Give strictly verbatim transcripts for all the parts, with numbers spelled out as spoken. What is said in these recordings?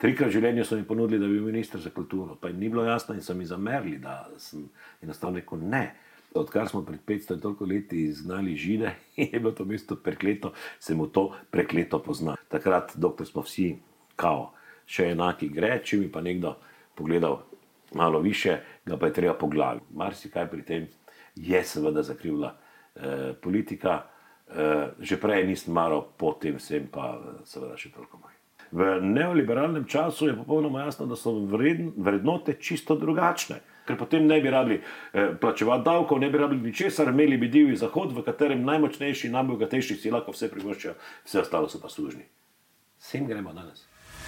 Trikrat v življenju so mi ponudili, da bi bil minister za kulturo, pa jim ni bilo jasno in so mi zamerili, da sem enostavno rekel ne. Odkar smo pred petsto in toliko leti izgnali Žide in je bilo to mesto prekleto, se mu to prekleto pozna. Takrat, dokler smo vsi kao, še enaki gre, če mi pa nekdo pogledal malo više, ga pa je treba po glavi. Marsikaj pri tem je seveda zakrivila eh, politika, eh, že prej nisem maral, potem sem pa seveda še toliko manj. V neoliberalnem času je popolnoma jasno, da so vredn, vrednote čisto drugačne. Ker potem ne bi rabili eh, plačevati davkov, ne bi rabili ničesar, imeli bi divji zahod, v katerem najmočnejši in najbogatejši si lahko vse privoščijo, vse ostalo so pa služni. Sem gremo danes.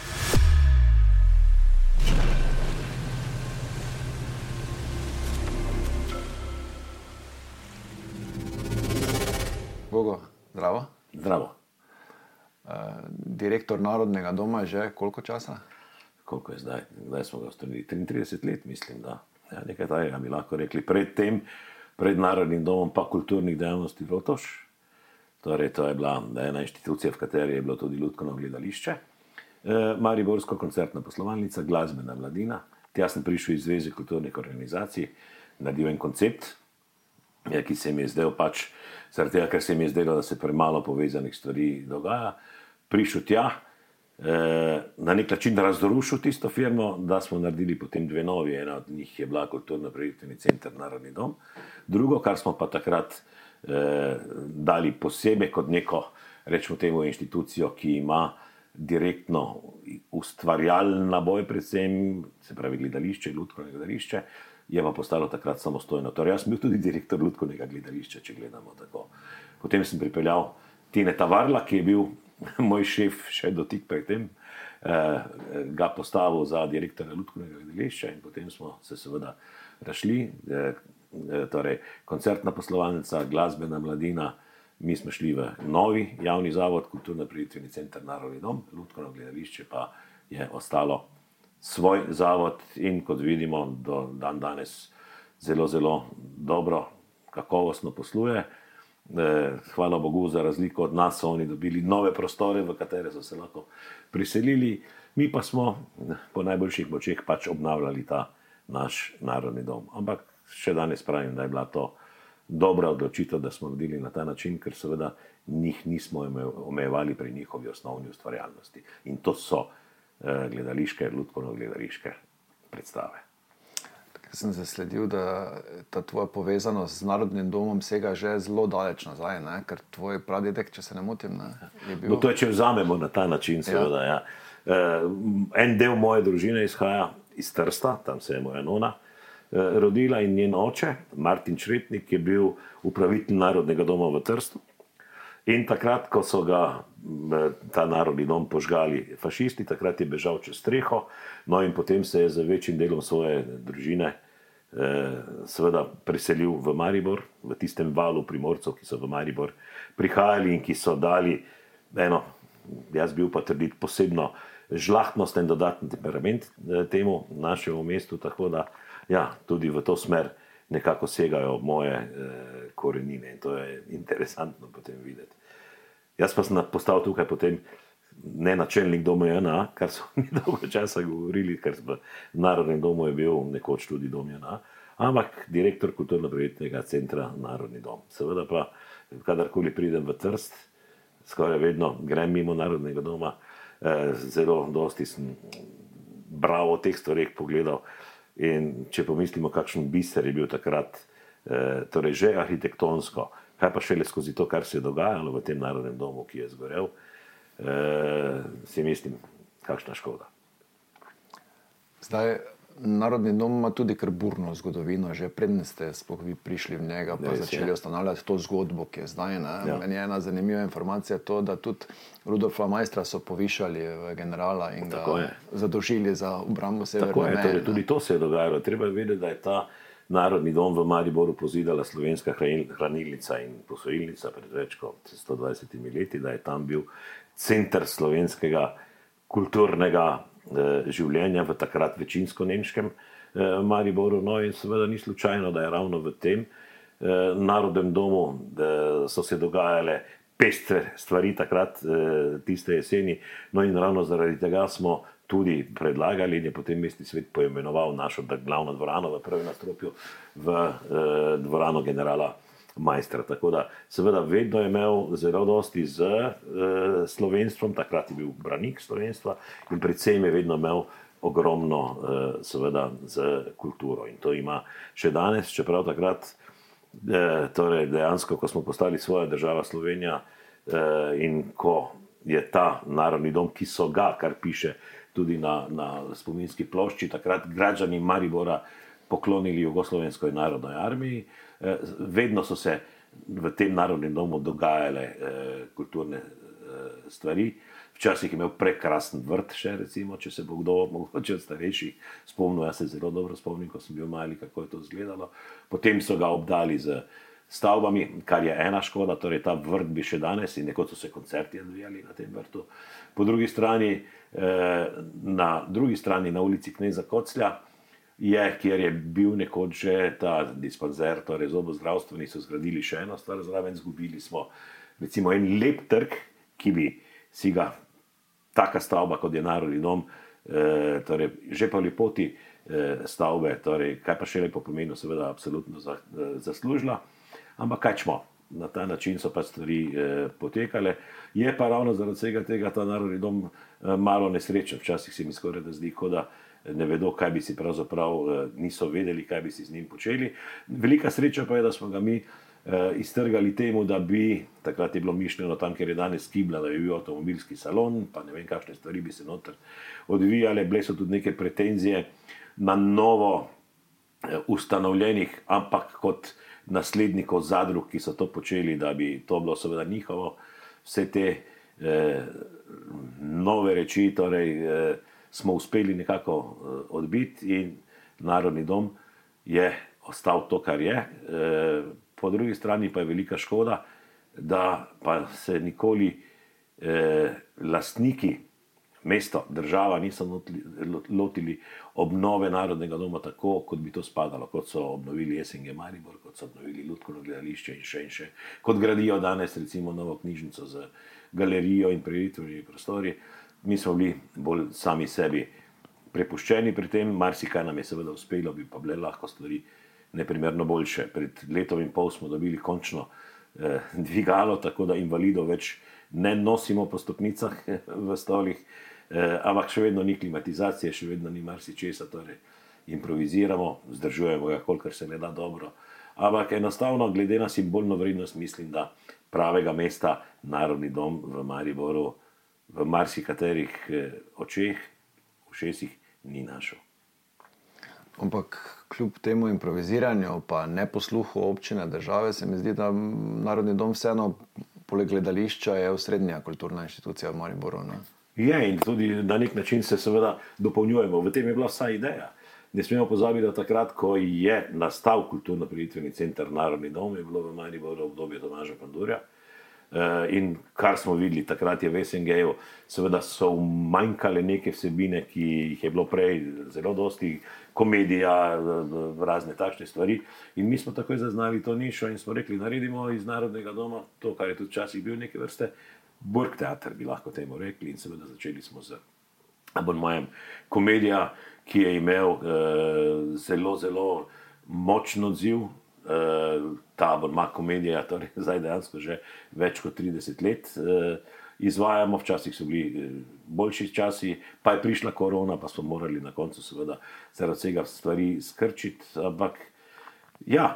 Bogo, zdravo. Zdravo. Uh, direktor Narodnega doma že koliko časa? Koliko je zdaj? Zdaj smo ga ustavili. triintrideset let, mislim, da. Ja, nekaj tajega bi lahko rekli. Pred tem, pred Narodnim domom, pa kulturnih dejavnosti Rotoš. Torej, to je bila ena inštitucija, v kateri je bilo tudi Lutkovno gledališče. E, Mariborsko koncertna poslovalnica, glasbena mladina. Tja sem prišel iz Zveze kulturnih organizacij, naredil en koncept, ki se mi je zdel pač, zaradi tega, ker se mi je zdelo, da se premalo povezanih stvari dogaja. Prišel tja, na nek način razrušil tisto firmo, da smo naredili potem dve novi. Ena od njih je bila Kulturno-prireditevni center Narodni dom. Drugo, kar smo pa takrat eh, dali posebej kot neko, rečemo temu, inštitucijo, ki ima direktno ustvarjalen naboj, predvsem, se pravi gledališče, Lutkovno gledališče, je pa postalo takrat samostojno. Torej, jaz sem bil tudi direktor Lutkovnega gledališča, če gledamo tako. Potem sem pripeljal Tineta Varla, ki je bil moj šef še dotik pred tem, eh, ga postavil za direktorja Lutkovnega gledališča in potem smo se seveda razšli. Eh, torej, koncertna poslovalnica, glasbena mladina, mi smo šli v novi javni zavod, Kulturno-prireditevni center Narodni dom, Lutkovno gledališče pa je ostalo svoj zavod in kot vidimo, do dan danes zelo, zelo dobro, kakovostno posluje. Hvala Bogu, za razliko od nas so oni dobili nove prostore, v katere so se lahko priselili. Mi pa smo po najboljših močeh pač obnavljali ta naš Narodni dom. Ampak še danes pravim, da je bila to dobra odločitev, da smo naredili na ta način, ker seveda njih nismo omejevali pri njihovi osnovni ustvarjalnosti. In to so gledališke, Lutkovno gledališke predstave. Tako sem zasledil, da ta tvoja povezanost z Narodnim domom sega že zelo daleč nazaj, ne? Ker tvoj pradedek, če se ne motim, ne, je bil... No, to je, če vzamemo na ta način, seveda, ja. Ja. En del moje družine izhaja iz Trsta, tam se je moja nona rodila in njen oče, Martin Čretnik, je bil upravitelj Narodnega doma v Trstu. In takrat, ko so ga ta Narodni dom požgali fašisti, takrat je bežal čez streho, no in potem se je z večjim delom svoje družine eh, seveda preselil v Maribor, v tistem valu Primorcev, ki so v Maribor prihajali in ki so dali eno, jaz bil pa trditi, posebno žlahtnost in dodatni temperament temu našemu mestu, tako da ja, tudi v to smer nekako segajo moje eh, korenine in to je interesantno potem videti. Jaz pa sem postal tukaj potem ne načelnik doma J N A, kar so mi dolgo časa govorili, ker v Narodnem domu je bil nekoč tudi dom J N A, ampak direktor Kulturno-prireditevnega centra Narodni dom. Seveda pa, kadarkoli pridem v Trst, skoraj vedno grem mimo Narodnega doma, eh, zelo dosti sem bral o teh stvareh pogledal. In če pomislimo, kakšen biser je bil takrat, eh, torej že arhitektonsko, kaj pa šele skozi to, kar se je dogajalo v tem Narodnem domu, ki je zgorel, eh, si mislim, kakšna škoda. Zdaj, Narodni dom ima tudi kar burno zgodovino, že predtem ste sploh vi prišli v njega, pa Res, začeli ja. ustanavljati to zgodbo, ki je zdaj. Ne? Ja. Meni je ena zanimiva informacija to, da tudi Rudolfa Maistra so povišali v generala in Tako ga je. zadolžili za obrambo severne Tako je, meje. torej, tudi to se je dogajalo. Treba je vedeti, da je ta Narodni dom v Mariboru pozidala Slovenska hranilnica in posojilnica pred več kot sto dvajsetimi leti, da je tam bil center slovenskega kulturnega eh, življenja v takrat večinsko nemškem eh, Mariboru. No in seveda ni slučajno, da je ravno v tem eh, Narodnem domu eh, so se dogajale pestre stvari takrat, eh, tiste jeseni. No in ravno zaradi tega smo tudi predlagali in je potem mestni svet poimenoval našo glavno dvorano v prvem nadstropju v eh, dvorano generala Majstra. Tako da seveda vedno je imel zelo dosti z eh, slovenstvom, takrat je bil branik slovenstva in predvsem je vedno imel ogromno eh, seveda z kulturo in to ima še danes, čeprav takrat eh, torej dejansko, ko smo postali svoja država Slovenija eh, in ko je ta narodni dom, ki so ga, kar piše tudi na, na spominski plošči, takrat građani Maribora poklonili Jugoslovenskoj narodnoj armiji. Eh, vedno so se v tem narodnem domu dogajale eh, kulturne eh, stvari. Včasih je imel prekrasen vrt še, recimo, če se bo kdo, mogoče od starejših spomnil, jaz se zelo dobro spomnim, ko sem bil mali, kako je to izgledalo. Potem so ga obdali z stavbami, kar je ena škoda, torej ta vrt bi še danes in nekoč so se koncerti odvijali na tem vrtu. Po drugi strani, eh, na drugi strani, na ulici Kneza Koclja, je, kjer je bil nekoč že ta dispanzer, torej zobozdravstveni, so zgradili še eno stvar zraven, zgubili smo recimo en lep trg, ki bi si ga taka stavba, kot je Narodni dom, eh, torej že po lepoti eh, stavbe, torej kaj pa še lepo pomenu, seveda absolutno za, eh, zaslužila, ampak kaj čmo, na ta način so pa stvari eh, potekale. Je pa ravno zaradi vsega tega ta Narodni dom eh, malo nesrečen, včasih se mi skoraj da zdi, kot da ne vedo, kaj bi si pravzaprav, niso vedeli, kaj bi si z njim počeli. Velika sreča pa je, da smo ga mi iztrgali temu, da bi, takrat je bilo mišljeno tam, kjer je danes Kibla, da bi bil avtomobilski salon, pa ne vem, kakšne stvari bi se noter odvijale, bile so tudi neke pretenzije na novo ustanovljenih, ampak kot naslednikov zadrug, ki so to počeli, da bi to bilo seveda njihovo, vse te eh, nove reči, torej eh, smo uspeli nekako odbiti in Narodni dom je ostal to, kar je. Po drugi strani pa je velika škoda, da pa se nikoli lastniki, mesto, država niso lotili obnove Narodnega doma tako, kot bi to spadalo, kot so obnovili S N G Maribor, kot so obnovili Lutkovno gledališče in še in še, kot gradijo danes recimo novo knjižnico z galerijo in prireditvenimi prostori. Mi smo bili bolj sami sebi prepuščeni pri tem, marsikaj nam je seveda uspelo, bi pa bile lahko stvari neprimerno boljše. Pred letom in pol smo dobili končno eh, dvigalo, tako da invalidov več ne nosimo po stopnicah v stolih, eh, ampak še vedno ni klimatizacije, še vedno ni marsičesa, torej improviziramo, vzdržujemo ga, kolikor se ne da dobro. Ampak enostavno, glede na simbolno vrednost, mislim, da pravega mesta Narodni dom v Mariboru v marsikaterih očeh, ušesih ni našel. Ampak kljub temu improviziranju, pa neposluhu občine, države, se mi zdi, da Narodni dom vseeno, poleg gledališča, je osrednja kulturna inštitucija v Mariboru. Ne? Je in tudi na nek način se seveda dopolnjujemo. V tem je bila vsa ideja. Ne smemo pozabiti, da takrat, ko je nastal kulturno-prireditveni center Narodni dom, je bilo v Mariboru obdobje Tomaža Pandurja. In kar smo videli, takrat je v S N G-ju, seveda so manjkale neke vsebine, ki jih je bilo prej zelo dosti, komedija, razne takšne stvari. In mi smo takoj zaznali to nišo in smo rekli, naredimo iz Narodnega doma to, kar je tudi včasih bil neke vrste burgteater, bi lahko temu rekli. In seveda začeli smo z abonmajem komedija, ki je imel eh, zelo, zelo močen odziv. Uh, ta abonma komedija, torej zdaj dejansko že več kot trideset let uh, izvajamo, včasih so bili uh, boljši časi, pa je prišla korona, pa smo morali na koncu seveda zaradi vsega stvari skrčiti, ampak ja,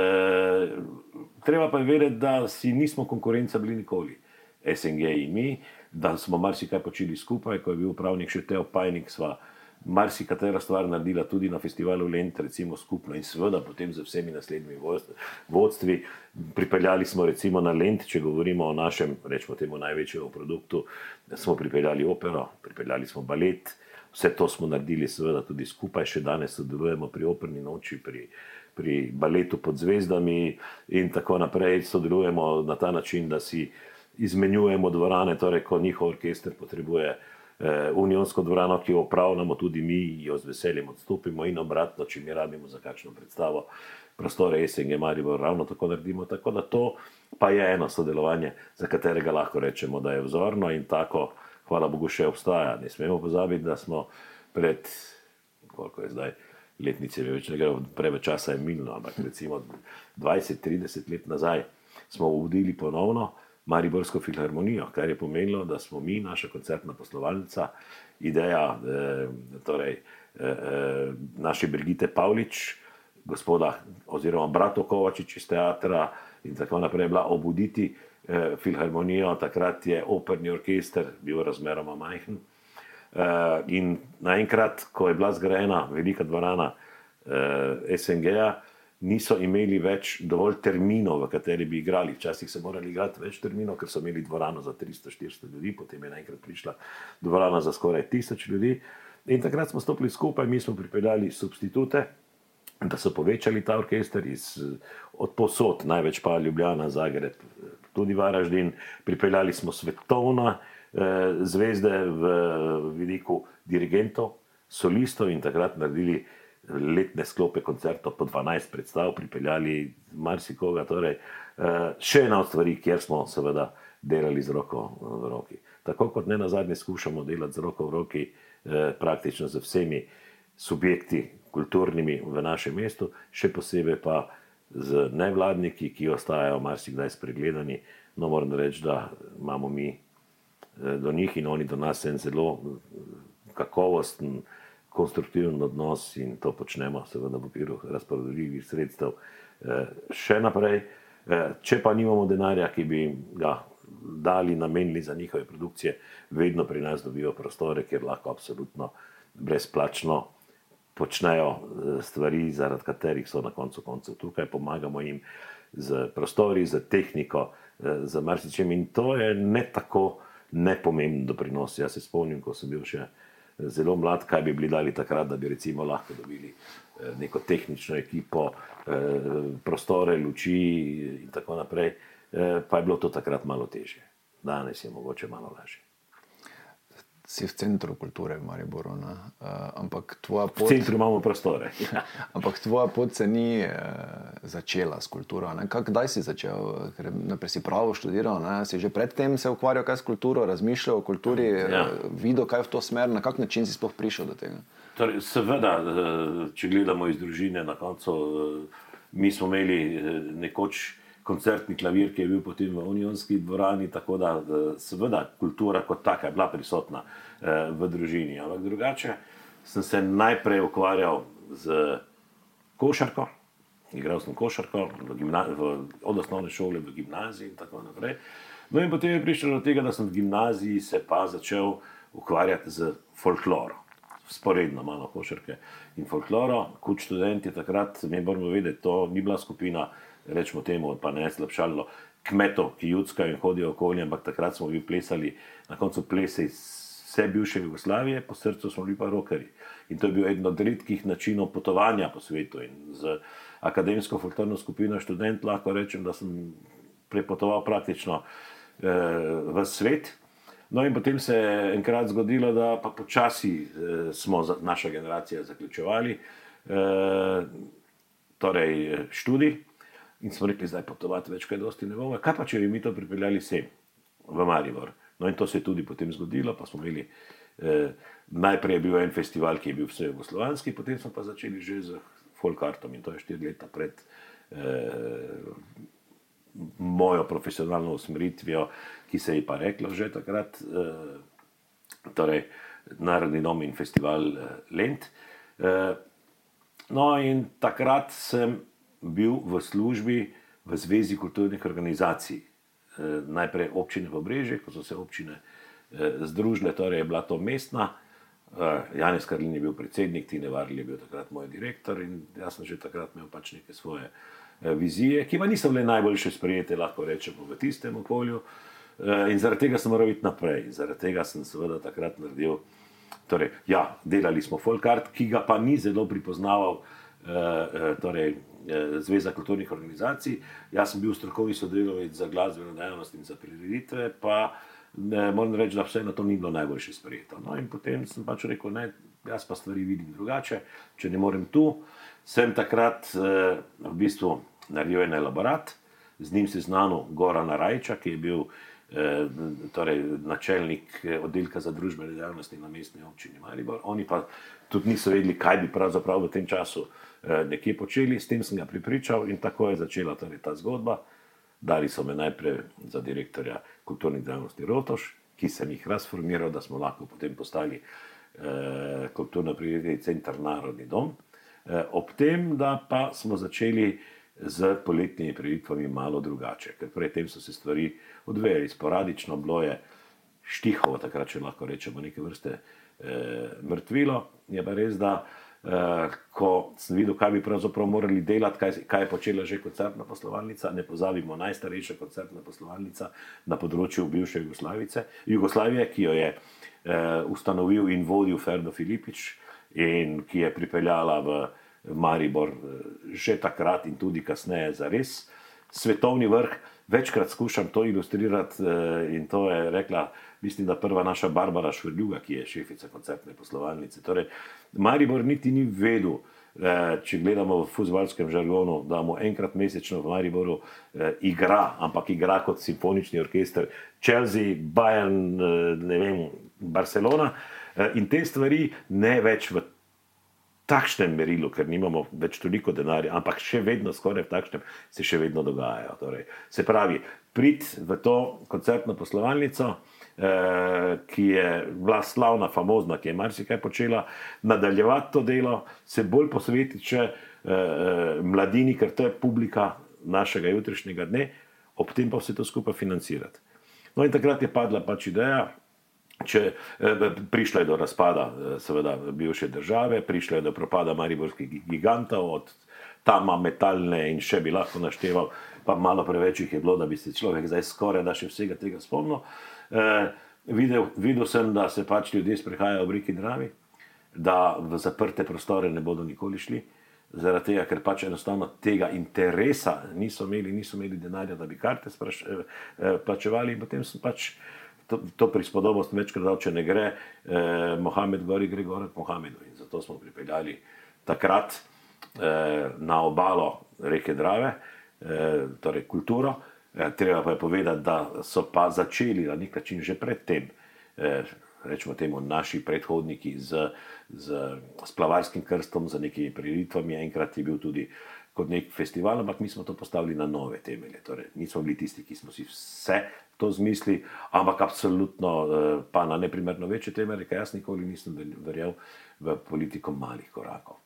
uh, treba pa je vedeti, da si nismo konkurenca bili nikoli, S N G in mi, da smo marsikaj počeli skupaj, ko je bil upravnik še Teo Pajnik, sva marsikatera stvar naredila tudi na festivalu Lent, recimo skupno in seveda potem z vsemi naslednjimi vodstvi. Pripeljali smo recimo na Lent, če govorimo o našem, rečemo temu največjem produktu, smo pripeljali opero, pripeljali smo balet, vse to smo naredili seveda tudi skupaj, še danes sodelujemo pri operni noči, pri, pri baletu pod zvezdami in tako naprej, sodelujemo na ta način, da si izmenjujemo dvorane, torej ko njihov orkester potrebuje unionsko dvorano, ki jo upravljamo, tudi mi jo z veseljem odstopimo in obratno, če mi rabimo za kakšno predstavo prostore S N G Maribor, ravno tako naredimo, tako da to pa je eno sodelovanje, za katerega lahko rečemo, da je vzorno in tako, hvala Bogu, še obstaja. Ne smemo pozabiti, da smo pred, koliko je zdaj, letnice, več ne gre, preveč časa je minilo, ampak recimo dvajset trideset let nazaj smo obudili ponovno Mariborsko filharmonijo, kar je pomenilo, da smo mi, naša koncertna poslovalnica, ideja eh, torej, eh, naše Brigite Pavlič, gospoda oziroma Brato Kovačič iz teatra in tako naprej, bila obuditi eh, filharmonijo. Takrat je operni orkester bil razmeroma majhen. Uh, in naenkrat, ko je bila zgrajena velika dvorana uh, S N G-ja, niso imeli več dovolj terminov, v kateri bi igrali. Včasih so morali igrati več terminov, ker so imeli dvorano za tristo štiristo ljudi, potem je naenkrat prišla dvorana za skoraj tisoč ljudi. In takrat smo stopili skupaj, mi smo pripeljali substitute, da so povečali ta orkester iz, od posod, največ pa Ljubljana, Zagreb, tudi Varaždin. Pripeljali smo svetovna zvezde v vidiku dirigentov, solistov in takrat naredili letne sklope koncertov po dvanajst predstav, pripeljali marsikoga. Torej, še ena od stvari, kjer smo seveda delali z roko v roki. Tako kot ne nazadnje skušamo delati z roko v roki praktično z vsemi subjekti kulturnimi v našem mestu, še posebej pa z nevladniki, ki ostajajo marsikdaj spregledani. No, moram reči, da imamo mi do njih in oni do nas en zelo kakovosten, konstruktiven odnos in to počnemo seveda v okviru razpoložljivih sredstev še naprej. Če pa nimamo denarja, ki bi ga dali, namenili za njihove produkcije, vedno pri nas dobijo prostore, kjer lahko absolutno brezplačno počnejo stvari, zaradi katerih so na koncu koncev tukaj. Pomagamo jim z prostori, z tehniko, z marsičem in to je ne tako nepomemben doprinos. Jaz se spomnim, ko sem bil še zelo mlad, kaj bi bili dali takrat, da bi recimo lahko dobili neko tehnično ekipo, prostore, luči in tako naprej, pa je bilo to takrat malo težje. Danes je mogoče malo lažje. Si v centru kulture v Mariboru, ne? Ampak tvoja pot... V centru imamo prostore. Ampak tvoja pot se ni eh, začela s kulturo, ne? Kak, kdaj si začel? Ker najprej si pravo študiral, ne? Si že predtem se ukvarjal kaj s kulturo, razmišljal o kulturi, ja. Videl kaj v to smer, na kak način si sploh prišel do tega? Torej, seveda, če gledamo iz družine, na koncu mi smo imeli nekoč koncertni klavir, ki je bil potem v Unionski dvorani, tako da seveda kultura kot taka je bila prisotna v družini. Ampak drugače sem se najprej ukvarjal z košarko, igral sem košarko v gimna- v, od osnovne šole v gimnaziji in tako naprej. No in potem je prišlo do tega, da sem v gimnaziji se pa začel ukvarjati z folklorom. Sporedno malo košarke in folklora. Kot študent je takrat, mi moramo vedeti, to ni bila skupina, rečemo temu, pa ne slabšalno, kmetov, ki judskajo in hodijo okoli, ampak takrat smo bili plesali na koncu plese iz vse bivše Jugoslavije, po srcu smo bili pa rokerji. In to je bil eden od redkih načinov potovanja po svetu. In z akademsko folklorno skupino študent lahko rečem, da sem prepotoval praktično eh, v svet. No in potem se je enkrat zgodilo, da pa počasi eh, smo, naša generacija, zaključevali eh, torej študij. In smo rekli, zdaj potovati več kaj dosti ne bomo. Kaj pa, če bi mi to pripeljali sem, v Maribor? No in to se je tudi potem zgodilo, pa smo imeli, eh, najprej je bil en festival, ki je bil vse jugoslovanski, potem smo pa začeli že z folkartom in to je štiri leta pred eh, mojo profesionalno usmeritvijo, ki se je pa reklo že takrat, eh, torej Narodni dom in festival eh, Lent. Eh, no in takrat sem bil v službi v Zvezi kulturnih organizacij. E, najprej občine Pobrežje, ko so se občine e, združile, torej je bila to mestna. E, Janez Karlin je bil predsednik, Tine Varl je bil takrat moj direktor in jaz sem že takrat imel pač neke svoje e, vizije, ki pa niso bile najboljše sprejete, lahko rečemo, v tistem okolju. E, in zaradi tega sem moral iti naprej. Zaradi tega sem seveda takrat naredil, torej, ja, delali smo folkart, ki ga pa ni zelo pripoznaval e, torej, Zveza kulturnih organizacij. Jaz sem bil strokovni sodelavec za glasbeno dejavnost in za prireditve, pa ne, moram reči, da vse na to ni bilo najboljše sprejeto. No in potem sem pač rekel, ne, jaz pa stvari vidim drugače, če ne morem tu. Sem takrat eh, v bistvu naredil en elaborat, z njim seznanil Gorana Rajča, ki je bil torej načelnik oddelka za družbene dejavnosti na mestni občini Maribor. Oni pa tudi niso vedeli, kaj bi pravzaprav v tem času nekje počeli. S tem sem ga pripričal in tako je začela torej ta zgodba. Dali so me najprej za direktorja kulturnih dejavnosti Rotovž, ki sem jih razformiral, da smo lahko potem postali eh, kulturno-priredni center Narodni dom. Eh, ob tem, da pa smo začeli z poletnimi prireditvami malo drugače, ker predtem so se stvari odvijali sporadično, bilo je štihovo, takrat če lahko rečemo, neke vrste eh, mrtvilo. Je pa res, da eh, ko sem videl, kaj bi pravzaprav morali delati, kaj, kaj je počela že koncertna poslovalnica, ne pozabimo, najstarejša koncertna poslovalnica na področju bivše Jugoslavice, Jugoslavije, ki jo je eh, ustanovil in vodil Ferdo Filipič in ki je pripeljala v Maribor že takrat in tudi kasneje za res svetovni vrh. Večkrat skušam to ilustrirati in to je rekla, mislim, da prva naša Barbara Švrljuga, ki je šefica koncertne poslovalnice. Torej, Maribor niti ni vedel, če gledamo v fuzbalskem žargonu, da mu enkrat mesečno v Mariboru igra, ampak igra kot simfonični orkester Chelsea, Bayern, ne vem, Barcelona in te stvari ne več v takšnem merilu, ker nimamo več toliko denarja, ampak še vedno skoraj v takšnem se še vedno dogajajo. Torej, se pravi, prid v to koncertno poslovalnico, eh, ki je bila slavna, famozna, ki je marsikaj počela, nadaljevati to delo, se bolj posvetiti še eh, mladini, ker to je publika našega jutrišnjega dne, ob tem pa vse to skupaj financirati. No in takrat je padla pač ideja, Če, eh, prišla je do razpada seveda bivše države, prišla je do propada mariborskih gigantov, od Tama, Metalne in še bi lahko našteval, pa malo preveč jih je bilo, da bi se človek zdaj skoraj da še vsega tega spomnil. Eh, videl, videl sem, da se pač ljudje sprehajajo v Reki Dravi, da v zaprte prostore ne bodo nikoli šli, zaradi tega, ker pač enostavno tega interesa niso imeli, niso imeli denarja, da bi karte spraš, eh, plačevali in potem sem pač To, to prispodobo sem večkrat dal, če ne gre eh, Mohamed gori, gre gor k Mohamedu. In zato smo pripeljali takrat eh, na obalo Reke Drave, eh, torej kulturo. Eh, treba pa je povedati, da so pa začeli na nek način že predtem, eh, rečemo temu, naši predhodniki z, z splavarskim krstom, z nekimi prireditvami. Enkrat je bil tudi kot nek festival, ampak mi smo to postavili na nove temelje. Torej, nismo bili tisti, ki smo si vse to zmisli, ampak absolutno pa na neprimerno večje temelje, ker jaz nikoli nisem verjel v politiko malih korakov.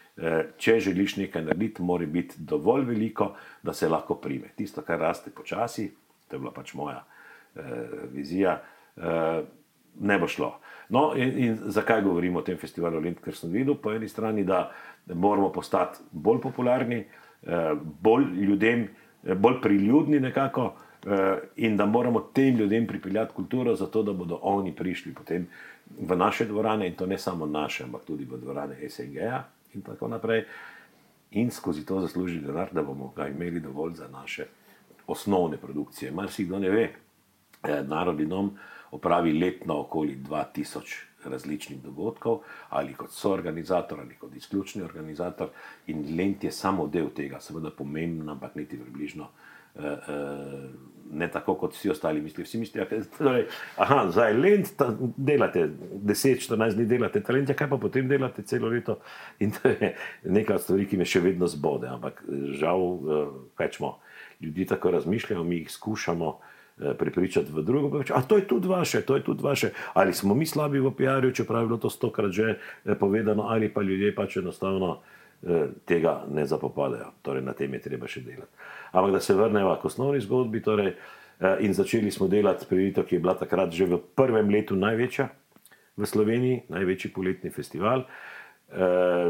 Če želiš nekaj narediti, mora biti dovolj veliko, da se lahko prime. Tisto, kar raste počasi, to je bila pač moja eh, vizija, eh, ne bo šlo. No in, in zakaj govorim o tem festivalu Lent, ker sem videl po eni strani, da moramo postati bolj popularni, eh, bolj ljudem, bolj priljudni nekako, in da moramo tem ljudem pripeljati kulturo, zato da bodo oni prišli potem v naše dvorane, in to ne samo naše, ampak tudi v dvorane S N G-ja in tako naprej, in skozi to zaslužili denar, da bomo ga imeli dovolj za naše osnovne produkcije. Marsikdo ne ve, Narodni dom opravi letno okoli dva tisoč različnih dogodkov, ali kot soorganizator, ali kot izključni organizator, in Lent je samo del tega, seveda pomemben, ampak niti približno Uh, uh, ne tako kot vsi ostali mislijo. Vsi mislijo, torej, aha, zdaj Lent, ta, delate deset do štirinajst dni, delate talent, kaj pa potem delate celo leto, in to je nekaj stvari, ki me še vedno zbode, ampak žal, uh, kaj čemo, ljudi tako razmišljajo, mi jih skušamo uh, prepričati v drugo, pa reči, a to je tudi vaše, to je tudi vaše, ali smo mi slabi v P R-ju, čeprav je bilo to stokrat že uh, povedano, ali pa ljudje pač enostavno tega ne zapopadajo. Torej, na tem je treba še delati. Ampak da se vrnemo k osnovni zgodbi, torej, in začeli smo delati prireditev, ki je bila takrat že v prvem letu največja v Sloveniji, največji poletni festival. E,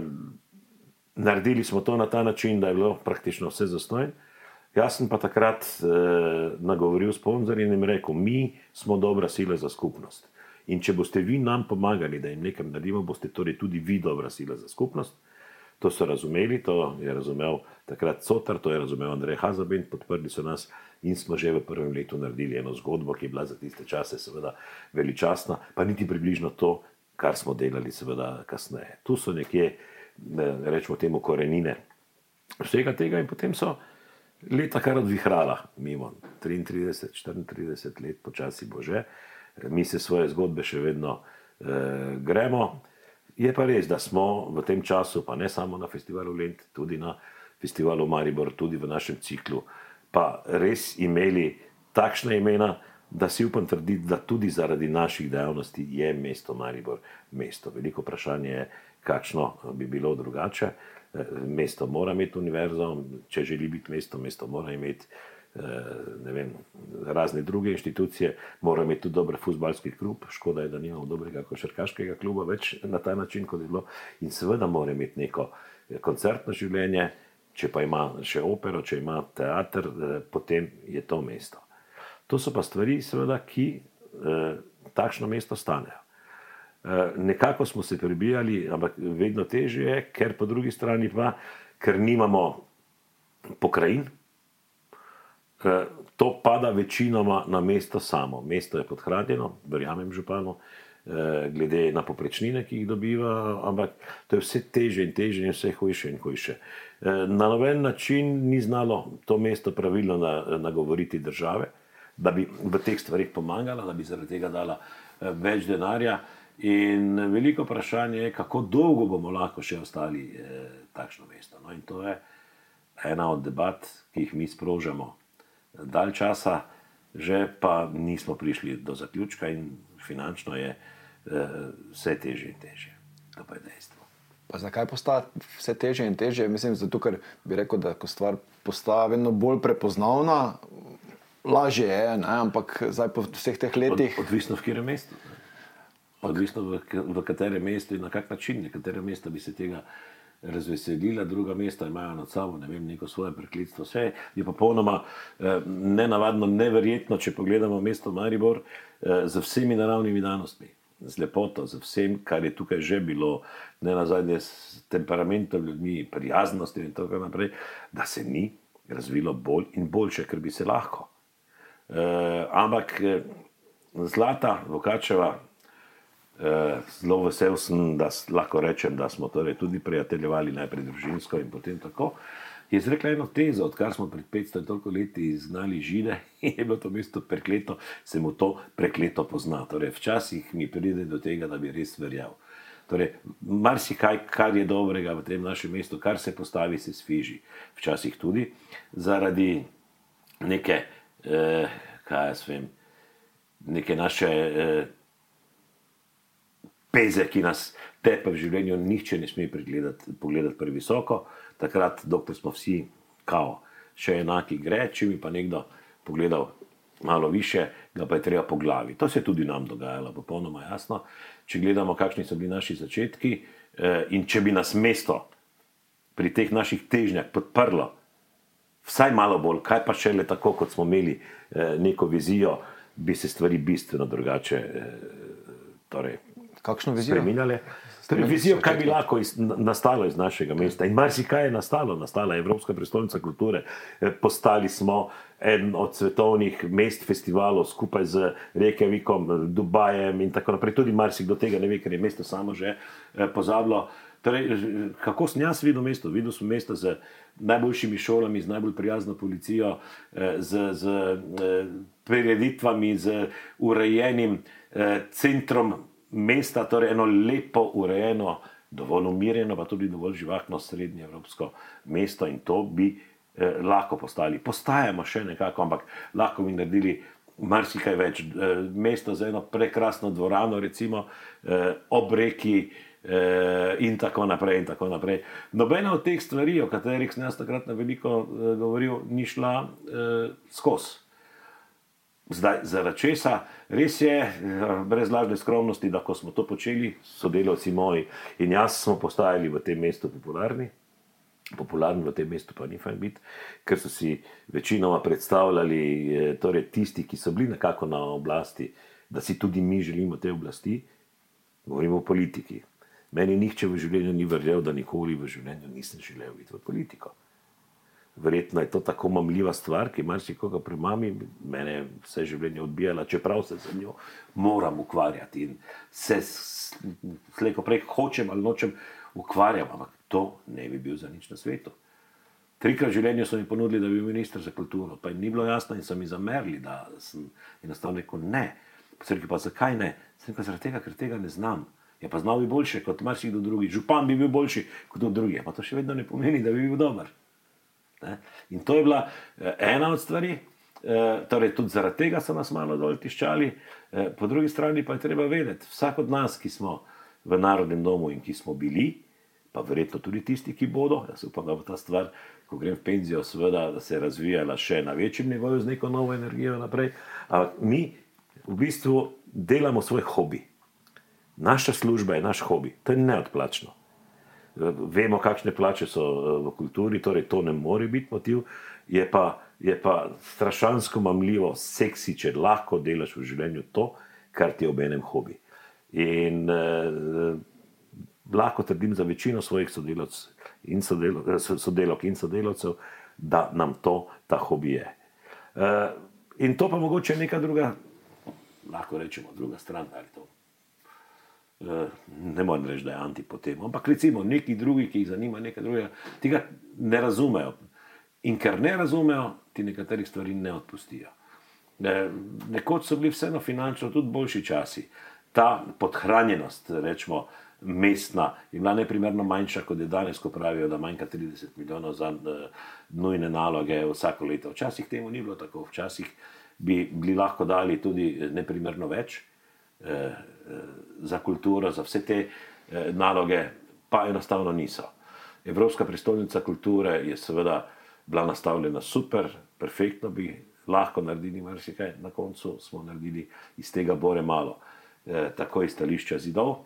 naredili smo to na ta način, da je bilo praktično vse zastonj. Jaz sem pa takrat e, nagovoril sponzorje in jim rekel, mi smo dobra sila za skupnost. In če boste vi nam pomagali, da jim nekaj naredimo, boste torej tudi vi dobra sila za skupnost. To so razumeli, to je razumel takrat Cotar, to je razumel Andrej Hazabin, podprli so nas in smo že v prvem letu naredili eno zgodbo, ki je bila za tiste čase seveda veličastna, pa niti približno to, kar smo delali seveda kasneje. Tu so nekje, rečemo temu, korenine vsega tega in potem so leta kar odvihrala, mimo triintrideset, štiriintrideset let, počasi bo že, mi se svoje zgodbe še vedno eh, gremo. Je pa res, da smo v tem času, pa ne samo na festivalu Lent, tudi na festivalu Maribor, tudi v našem ciklu, pa res imeli takšna imena, da si upam trditi, da tudi zaradi naših dejavnosti je mesto Maribor mesto. Veliko vprašanje je, kakšno bi bilo drugače. Mesto mora imeti univerzo, če želi biti mesto, mesto mora imeti ne vem, razne druge inštitucije, mora imeti tudi dober fuzbalski klub, škoda je, da nimamo dobrega košarkaškega kluba več na ta način, kot je bilo, in seveda mora imeti neko koncertno življenje, če pa ima še opero, če ima teater, potem je to mesto. To so pa stvari, seveda, ki eh, takšno mesto stanejo. Eh, nekako smo se prebijali, ampak vedno težje je, ker po drugi strani pa, ker nimamo pokrajin, eh, to pada večinoma na mesto samo. Mesto je podhranjeno, verjamem županu, eh, glede na poprečnine, ki jih dobiva, ampak to je vse teže in teže in vse hujše in hujše. Eh, na noben način ni znalo to mesto pravilno na, nagovoriti države, da bi v teh stvarih pomagala, da bi zaradi tega dala več denarja. In veliko vprašanje je, kako dolgo bomo lahko še ostali eh, takšno mesto. No, in to je ena od debat, ki jih mi sprožamo dalj časa, že pa nismo prišli do zaključka in finančno je eh, vse težje in težje. To pa je dejstvo. Pa zakaj postaja vse težje in težje? Mislim, zato, ker bi rekel, da ko stvar postaja vedno bolj prepoznavna, lažje je, ne? Ampak zdaj po vseh teh letih... Od, odvisno v katerem mestu. Ne? Odvisno v, v katerem mestu in na kak način. Nekatera mesta bi se tega razveselila, druga mesta imajo nad sabo, ne vem, neko svoje prekletstvo. Vse je popolnoma eh, nenavadno, neverjetno, če pogledamo mesto Maribor eh, z vsemi naravnimi danostmi, z lepoto, z vsem, kar je tukaj že bilo, ne nazadnje s temperamentom ljudmi, prijaznostjo in tako naprej, da se ni razvilo bolj in boljše, ker bi se lahko. Uh, ampak Zlata Vukačeva, uh, zelo vesel sem, da lahko rečem, da smo torej tudi prijateljevali najprej družinsko in potem tako, je izrekla eno tezo, odkar smo pred petsto in toliko leti izgnali Žide in je bilo to mesto prekleto, se mu to prekleto pozna. Torej, včasih mi pride do tega, da bi res verjel. Torej, marsikaj, kar je dobrega v tem našem mestu, kar se postavi, se sfiži. Včasih tudi zaradi neke Eh, kaj jaz vem, neke naše eh, peze, ki nas tepe v življenju, nihče ne sme pogledati previsoko. Takrat, dokler smo vsi kao, še enaki gre, če mi pa nekdo pogledal malo više, ga pa je treba po glavi. To se je tudi nam dogajalo, popolnoma jasno. Če gledamo, kakšni so bili naši začetki eh, in če bi nas mesto pri teh naših težnjah podprlo, vsaj malo bolj, kaj pa šele tako, kot smo imeli eh, neko vizijo, bi se stvari bistveno drugače eh, torej, kakšno vizijo? Spreminjale. Torej, vizijo, kaj bi lahko iz, nastalo iz našega mesta. In marsikaj je nastalo. Nastala je Evropska prestolnica kulture. Eh, postali smo en od svetovnih mest festivalov skupaj z Reykjavikom, Dubajem in tako naprej. Tudi marsikdo tega ne ve, ker je mesto samo že eh, pozabilo. Torej, kako sem jaz videl mesto? Videl sem mesto z najboljšimi šolami, z najbolj prijazno policijo, z, z prireditvami, z urejenim centrom mesta, torej eno lepo urejeno, dovolj umirjeno, pa tudi dovolj živahno srednje evropsko mesto in to bi eh, lahko postali. Postajamo še nekako, ampak lahko bi naredili marsikaj več. Eh, mesto z eno prekrasno dvorano, recimo eh, ob reki, in tako naprej in tako naprej. Nobena od teh stvari, o katerih sem jaz takrat na veliko uh, govoril, ni šla uh, skozi. Zdaj, zaradi česa, res je, brez lažne skromnosti, da ko smo to počeli, sodelavci moji in jaz smo postajali v tem mestu popularni, popularni v tem mestu pa ni fajn biti, ker so si večinoma predstavljali, torej tisti, ki so bili nekako na oblasti, da si tudi mi želimo te oblasti, govorimo o politiki. Meni nihče v življenju ni verjel, da nikoli v življenju nisem želel iti v politiko. Verjetno je to tako mamljiva stvar, ki marsikoga premami, mene vse življenje odbijala, čeprav se z njo moram ukvarjati in se slej ko prej hočem ali nočem ukvarjam, ampak to ne bi bil za nič na svetu. Trikrat v življenju so mi ponudili, da bi bil minister za kulturo, pa jim ni bilo jasno in so mi zamerili, da sem enostavno rekel ne. Pa sem rekel, pa zakaj ne? Sem rekel, zaradi tega, ker tega ne znam. Ja, pa znal bi boljše kot marsikdo drugi. Župan bi bil boljši kot drugi. Pa to še vedno ne pomeni, da bi bil dober. Ne? In to je bila eh, ena od stvari. Eh, torej, tudi zaradi tega so nas malo dol tiščali. Eh, po drugi strani pa je treba vedeti, vsak od nas, ki smo v Narodnem domu in ki smo bili, pa verjetno tudi tisti, ki bodo, jaz upam, da bo ta stvar, ko grem v penzijo, seveda, da se je razvijala še na večjem nivoju z neko novo energijo naprej. Ampak mi v bistvu delamo svoj hobi. Naša služba je naš hobi, to je neodplačno. Vemo, kakšne plače so v kulturi, torej to ne more biti motiv, je pa, je pa strašansko mamljivo, seksi, če lahko delaš v življenju to, kar ti je obenem hobi. In eh, lahko trdim za večino svojih sodelavcev in sodelo, sodelavk in sodelavcev, da nam to ta hobi je. Eh, in to pa mogoče neka druga, lahko rečemo druga stran, ali to. Ne morem reči, da je antipotem, ampak recimo neki drugi, ki jih zanima nekaj drugega, tega ne razumejo. In ker ne razumejo, ti nekaterih stvari ne odpustijo. Nekoč so bili vseeno finančno tudi boljši časi. Ta podhranjenost, rečemo, mestna, je bila neprimerno manjša, kot je danes, ko pravijo, da manjka trideset milijonov za nujne naloge vsako leto. Včasih temu ni bilo tako, včasih bi bili lahko dali tudi neprimerno več za kulturo, za vse te naloge, pa enostavno niso. Evropska prestolnica kulture je seveda bila nastavljena super, perfektno bi lahko naredili marsikaj, na koncu smo naredili iz tega bore malo. Tako iz stališča zidov,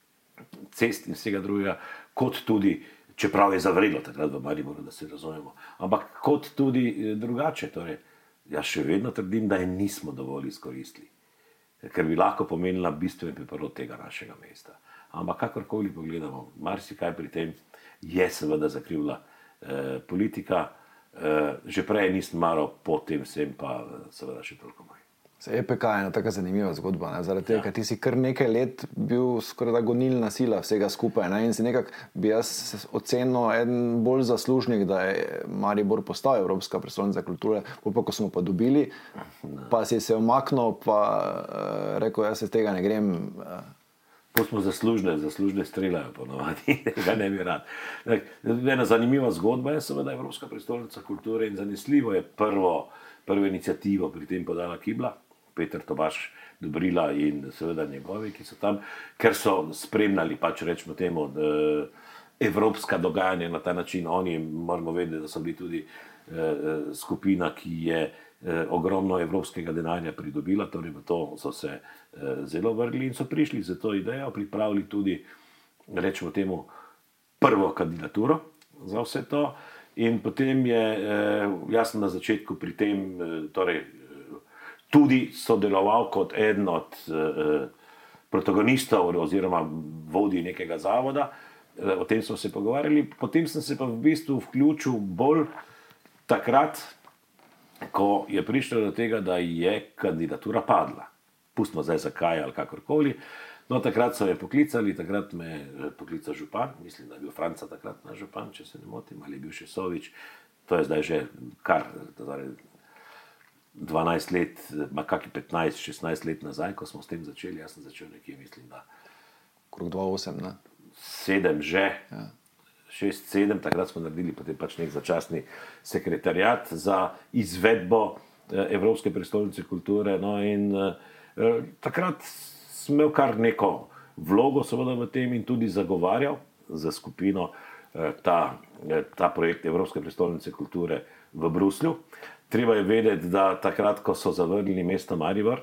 cest in vsega drugega, kot tudi, čeprav je zavrelo takrat v Mariboru, da se razumemo, ampak kot tudi drugače. Torej, jaz še vedno trdim, da je nismo dovolj izkoristili. Ker bi lahko pomenila bistveni preporod tega našega mesta. Ampak kakorkoli pogledamo, marsikaj pri tem je seveda zakrivila eh, politika, eh, že prej nisem maral, potem sem pa seveda še toliko manj. E P K je ena taka zanimiva zgodba, ne? Zaradi tega, ja. Ker ti si kar nekaj let bil skoraj da gonilna sila vsega skupaj, ne? In si nekako bi jaz ocenil eden bolj zaslužnik, da je Maribor postal Evropska prestolnica kulture, pa ko smo pa dobili, no. Pa si se omaknil, pa uh, rekel, jaz se tega ne grem. Uh. To smo zaslužne, zaslužne streljajo ponovadi, ga ne bi rad. Ena zanimiva zgodba je seveda Evropska prestolnica kulture in zanesljivo je prvo, prvo inicijativo pri tem podala Kibla, Peter Tobaž Dobrila in seveda njegovi, ki so tam, ker so spremljali, pač rečemo temu, evropska dogajanja na ta način. Oni, moramo vedeti, da so bili tudi skupina, ki je ogromno evropskega denarja pridobila, torej v to so se zelo vrgli in so prišli za to idejo, pripravili tudi, rečemo temu, prvo kandidaturo za vse to in potem je jasno na začetku pri tem, torej tudi sodeloval kot eden od eh, protagonistov oziroma vodij nekega zavoda. Eh, o tem smo se pogovarjali. Potem sem se pa v bistvu vključil bolj takrat, ko je prišlo do tega, da je kandidatura padla. Pustimo zdaj zakaj ali kakorkoli. No, takrat so me poklicali, takrat me je poklical župan, mislim, da je bil Franca takrat na župan, če se ne motim, ali je bil še Sovič. To je zdaj že kar dvanajst let, ma kaki petnajst, šestnajst let nazaj, ko smo s tem začeli. Jaz sem začel nekje, mislim, da okrog dva tisoč osem, ne? Sedem že, ja. Šest, sedem, takrat smo naredili potem pač nek začasni sekretariat za izvedbo eh, Evropske prestolnice kulture. No, in eh, takrat sem imel kar neko vlogo seveda v tem in tudi zagovarjal za skupino eh, ta, eh, ta projekt Evropske prestolnice kulture v Bruslju. Treba je vedeti, da takrat, ko so zavrnili mesto Maribor,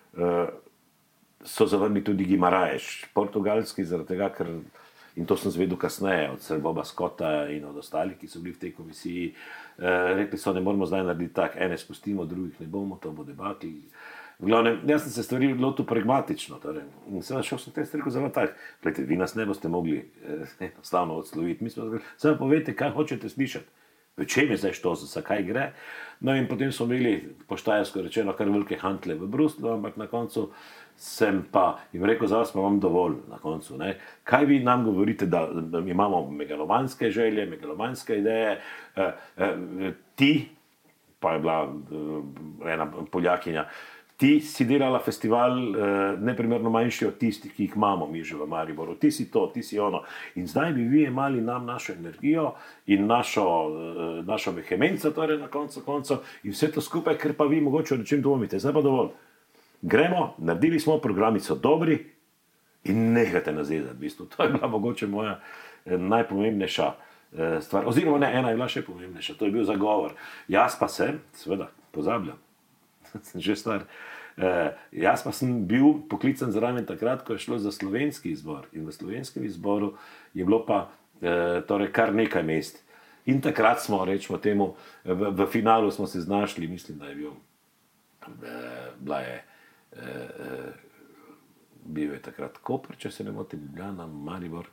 so zavrnili tudi Guimarães, portugalski, zaradi tega, ker, in to sem zvedel kasneje od Sir Boba Scotta in od ostalih, ki so bili v tej komisiji, rekli so, ne moramo zdaj narediti tak, ene spustimo, drugih ne bomo, to bo debati. V glavnem, jaz sem se stvari lotil pragmatično, torej, in seveda šel sem te stvari zelo tak, gledajte, vi nas ne boste mogli enostavno odsloviti, mi smo zgledali, samo povejte, kaj hočete slišati. v čem je zdaj to, za kaj gre. No in potem smo imeli, poštajersko rečeno, kar velike hantle v Bruslju, ampak na koncu sem pa jim rekel, za vas pa imam dovolj na koncu. Ne? Kaj vi nam govorite, da, da imamo megalomanske želje, megalomanske ideje, e, e, ti, pa je bila e, ena Poljakinja, ti si delala festival e, neprimerno manjši od tistih, ki jih imamo mi že v Mariboru, ti si to, ti si ono. In zdaj bi vi imali nam našo energijo in našo, e, našo vehemenco, torej na koncu koncev in vse to skupaj, ker pa vi mogoče o nečem dvomite, zdaj pa dovolj. Gremo, naredili smo, programi so dobri in nehajte nas zezati. V bistvu. To je bila mogoče moja eh, najpomembnejša eh, stvar. Oziroma ne, ena je bila še pomembnejša, to je bil zagovor. Jaz pa sem, seveda, pozabljam, sem že star, eh, jaz pa sem bil poklican zraven takrat, ko je šlo za slovenski izbor. In v slovenskem izboru je bilo pa eh, torej kar nekaj mest. In takrat smo, rečemo temu, v, v finalu smo se znašli, mislim, da je bil, eh, bila je, Uh, uh, bil je takrat Koper, če se ne motim, Ljubljana, Maribor.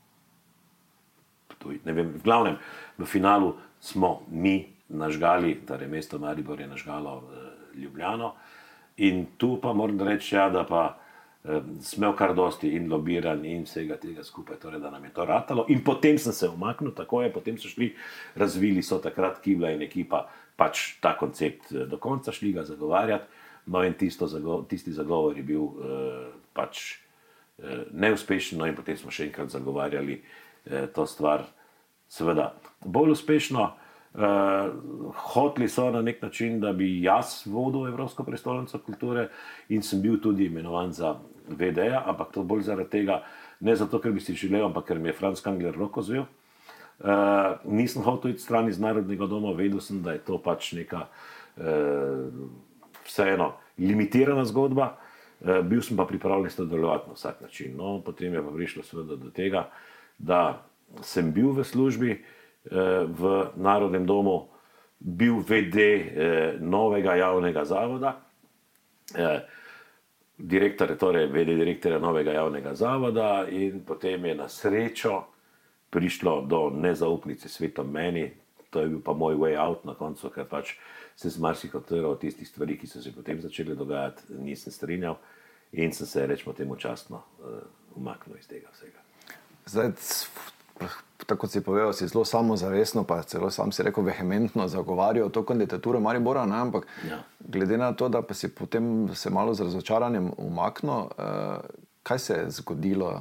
Ne vem, v glavnem, v finalu smo mi nažgali, torej mesto Maribor je nažgalo uh, Ljubljano in tu pa moram reči, ja, da pa uh, smel kar dosti in lobiran in vsega tega skupaj, torej da nam je to ratalo. In potem sem se umaknil, tako je, potem so šli, razvili so takrat Kibla in ekipa pač ta koncept do konca, šli ga zagovarjati. No in tisto, tisti zagovor je bil eh, pač eh, neuspešen, no in potem smo še enkrat zagovarjali eh, to stvar, seveda bolj uspešno. Eh, hoteli so na nek način, da bi jaz vodil Evropsko prestolnico kulture in sem bil tudi imenovan za ve de-ja, ampak to bolj zaradi tega, ne zato, ker bi si želel, ampak ker mi je Franc Kangler roko zvel. Eh, nisem hotel iti stran iz Narodnega doma, vedel sem, da je to pač neka eh, vseeno limitirana zgodba, e, bil sem pa pripravljen sodelovati na vsak način. No, potem je pa prišlo seveda do tega, da sem bil v službi e, v Narodnem domu, bil ve de e, novega javnega zavoda, e, direktor, torej ve de direktorja novega javnega zavoda in potem je na srečo prišlo do nezaupnice svetom meni, to je bil pa moj way out na koncu, ker pač se z marsikatero od tistih stvari, ki so se potem začeli dogajati, nisem strinjal in sem se, rečemo temu, častno uh, umaknil iz tega vsega. Zdaj, tako kot si povedal, si zelo samozavestno, pa celo sam si rekel vehementno zagovarjal to kandidaturo Maribora, ne? Ampak ja. Glede na to, da pa si potem se malo z razočaranjem umaknil, uh, kaj se je zgodilo?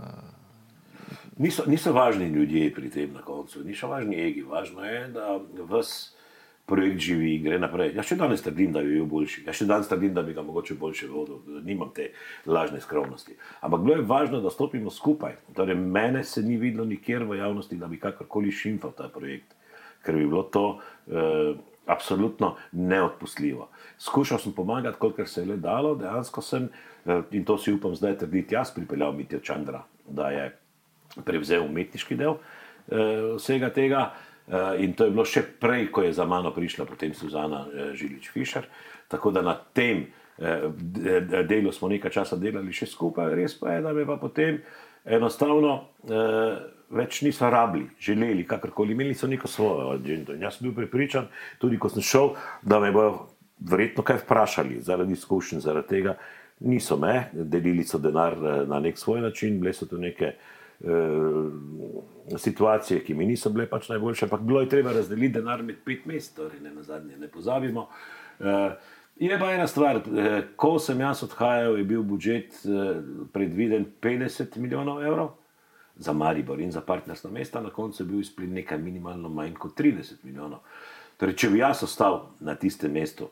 Uh... Niso, niso važni ljudje pri tem na koncu, niso važni egi, važno je, da vas projekt živi in gre naprej. Jaz še danes trdim, da bi bil boljši. Jaz še danes trdim, da bi ga mogoče boljše vodil. Nimam te lažne skromnosti. Ampak bilo je važno, da stopimo skupaj. Torej, mene se ni videlo nikjer v javnosti, da bi kakorkoli šimfal ta projekt. Ker bi bilo to eh, absolutno neodpustljivo. Skušal sem pomagati, kolikor se je le dalo. Dejansko sem, eh, in to si upam zdaj trditi, jaz pripeljal Mitjo Čandra, da je prevzel umetniški del eh, vsega tega. Uh, in to je bilo še prej, ko je za mano prišla potem Suzana uh, Žilič-Fišer, tako da na tem uh, delu smo nekaj časa delali še skupaj, res pa je, da me pa potem enostavno uh, več niso rabili, želeli, kakorkoli, imeli so neko svojo agendo. In jaz sem bil prepričan, tudi ko sem šel, da me bojo verjetno kaj vprašali, zaradi izkušenj, zaradi tega niso me, delili so denar uh, na nek svoj način, bile so to neke situacije, ki mi niso bile pač najboljše, ampak bilo je treba razdeliti denar med pet mest, torej ne nazadnje, ne pozabimo. Je pa ena stvar, ko sem jaz odhajal, je bil budžet predviden petdeset milijonov evrov za Maribor in za partnerstva mesta, na koncu je bil izplen nekaj minimalno manj kot trideset milijonov. Torej, če bi jaz ostal na tistem mestu,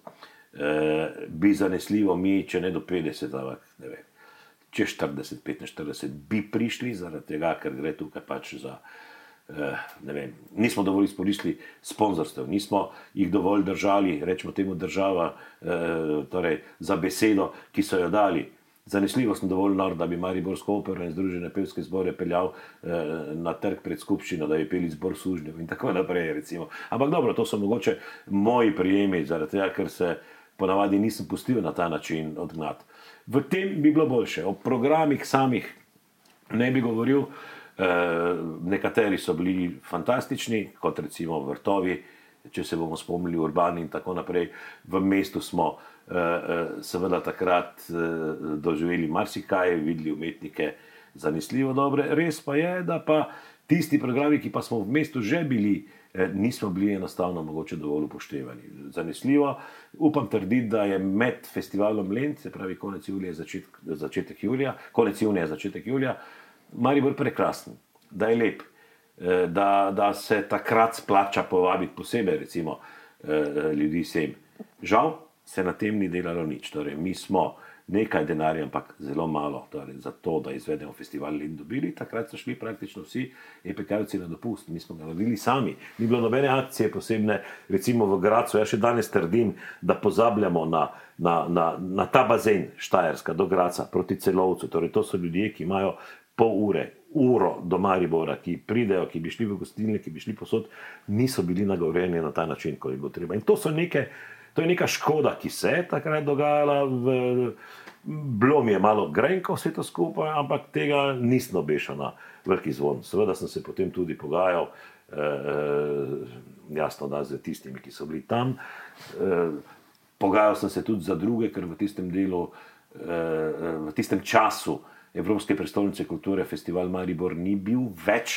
bi zanesljivo mi, če ne do petdeset, ampak ne vem, če štirideset, petinštirideset bi prišli, zaradi tega, ker gre tukaj pač za, eh, ne vem, nismo dovolj izkoristili sponzorstev, nismo jih dovolj držali, rečemo temu država, eh, torej za besedo, ki so jo dali. Zanesljivo sem dovolj nor, da bi Mariborsko opero in Združene pevske zbore peljal eh, na trg pred skupščino, da bi peli zbor sužnjev in tako naprej, recimo. Ampak dobro, to so mogoče moji prijemi, zaradi tega, ker se ponavadi nisem pustil na ta način odgnati. V tem bi bilo boljše. O programih samih ne bi govoril. nekateri so bili fantastični, kot recimo Vrtovi, če se bomo spomnili Urbani in tako naprej. V mestu smo seveda takrat doživeli marsikaj, videli umetnike zanesljivo dobre. Res pa je, da pa tisti programi, ki pa smo v mestu že bili, nismo bili enostavno mogoče dovolj upoštevani. Zanesljivo, upam trditi, da je med festivalom Lent, se pravi konec julija, začetek, začetek julija, konec junija, začetek julija, Maribor prekrasen, da je lep, da, da se takrat splača povabiti posebej recimo ljudi sem. Žal se na tem ni delalo nič, torej mi smo nekaj denarja, ampak zelo malo, torej za to, da izvedemo festival Lent dobili, takrat so šli praktično vsi EPK-jevci na dopust, mi smo ga naredili sami, ni bilo nobene akcije posebne, recimo v Gradcu, ja še danes trdim, da pozabljamo na, na, na, na ta bazen Štajerska do Gradca proti Celovcu, torej to so ljudje, ki imajo pol ure, uro do Maribora, ki pridejo, ki bi šli v gostilne, ki bi šli posod, niso bili nagovorjeni na ta način, kot je bilo treba. In to so neke, to je neka škoda, ki se je takrat dogajala, v, bilo mi je malo grenko vse to skupaj, ampak tega nisem obešal na veliki zvon. Seveda sem se potem tudi pogajal, eh, jasno da z tistimi, ki so bili tam. Eh, pogajal sem se tudi za druge, ker v tistem delu, eh, v tistem času Evropske prestolnice kulture festival Maribor ni bil več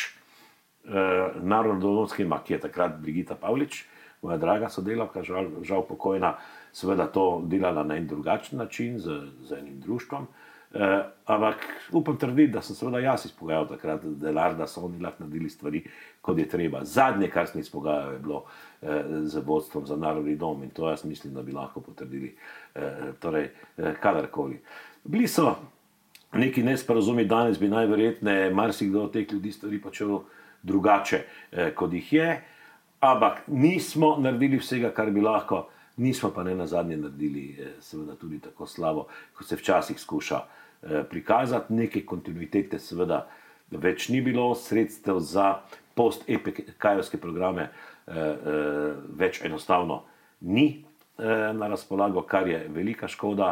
eh, narodno-domovski, ki je takrat Brigita Pavlič, moja draga sodelavka, žal, žal pokojna, seveda to delala na en drugačen način z, z enim društvom, eh, ampak upam trditi, da sem seveda jaz izpogajal takrat denar, da so oni lahko naredili stvari, kot je treba. Zadnje, kar sem izpogajal, je bilo eh, z vodstvom za Narodni dom in to jaz mislim, da bi lahko potrdili eh, torej, eh, kadarkoli. Bili so neki nesporazumi, danes bi najverjetneje marsikdo od teh ljudi stvari počel drugače, eh, kot jih je, ampak nismo naredili vsega, kar bi lahko, nismo pa ne nazadnje naredili eh, seveda tudi tako slabo, kot se včasih skuša eh, prikazati. Neke kontinuitete seveda več ni bilo, sredstev za post-E P K-jevske programe eh, eh, več enostavno ni eh, na razpolago, kar je velika škoda.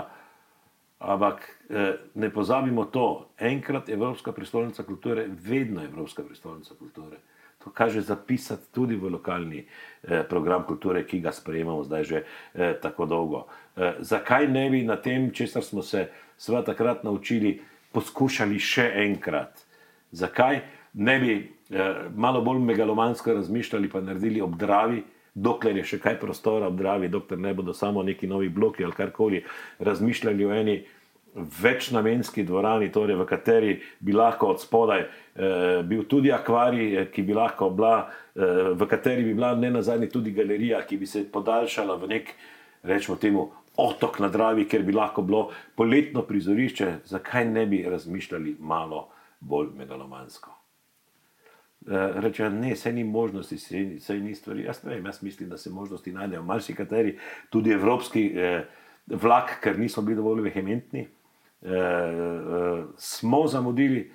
Ampak eh, ne pozabimo to, enkrat Evropska prestolnica kulture, vedno Evropska prestolnica kulture. To kaže zapisati tudi v lokalni eh, program kulture, ki ga sprejemamo zdaj že eh, tako dolgo. Eh, zakaj ne bi na tem, česar smo se seveda takrat naučili, poskušali še enkrat? Zakaj ne bi eh, malo bolj megalomansko razmišljali pa naredili ob Dravi, dokler je še kaj prostora ob Dravi, dokler ne bodo samo neki novi bloki ali karkoli, razmišljali o eni večnamenski dvorani, torej v kateri bi lahko od spodaj eh, bil tudi akvarij, ki bi lahko bila, eh, v kateri bi bila ne nazadnje tudi galerija, ki bi se podaljšala v nek, rečemo temu, otok na Dravi, ker bi lahko bilo poletno prizorišče. Zakaj ne bi razmišljali malo bolj megalomansko? Rečejo, ne, saj ni možnosti, saj, saj ni stvari. Jaz ne vem, jaz mislim, da se možnosti najdejo. Marsikateri, tudi evropski eh, vlak, ker nismo bili dovolj vehementni, eh, eh, smo zamudili.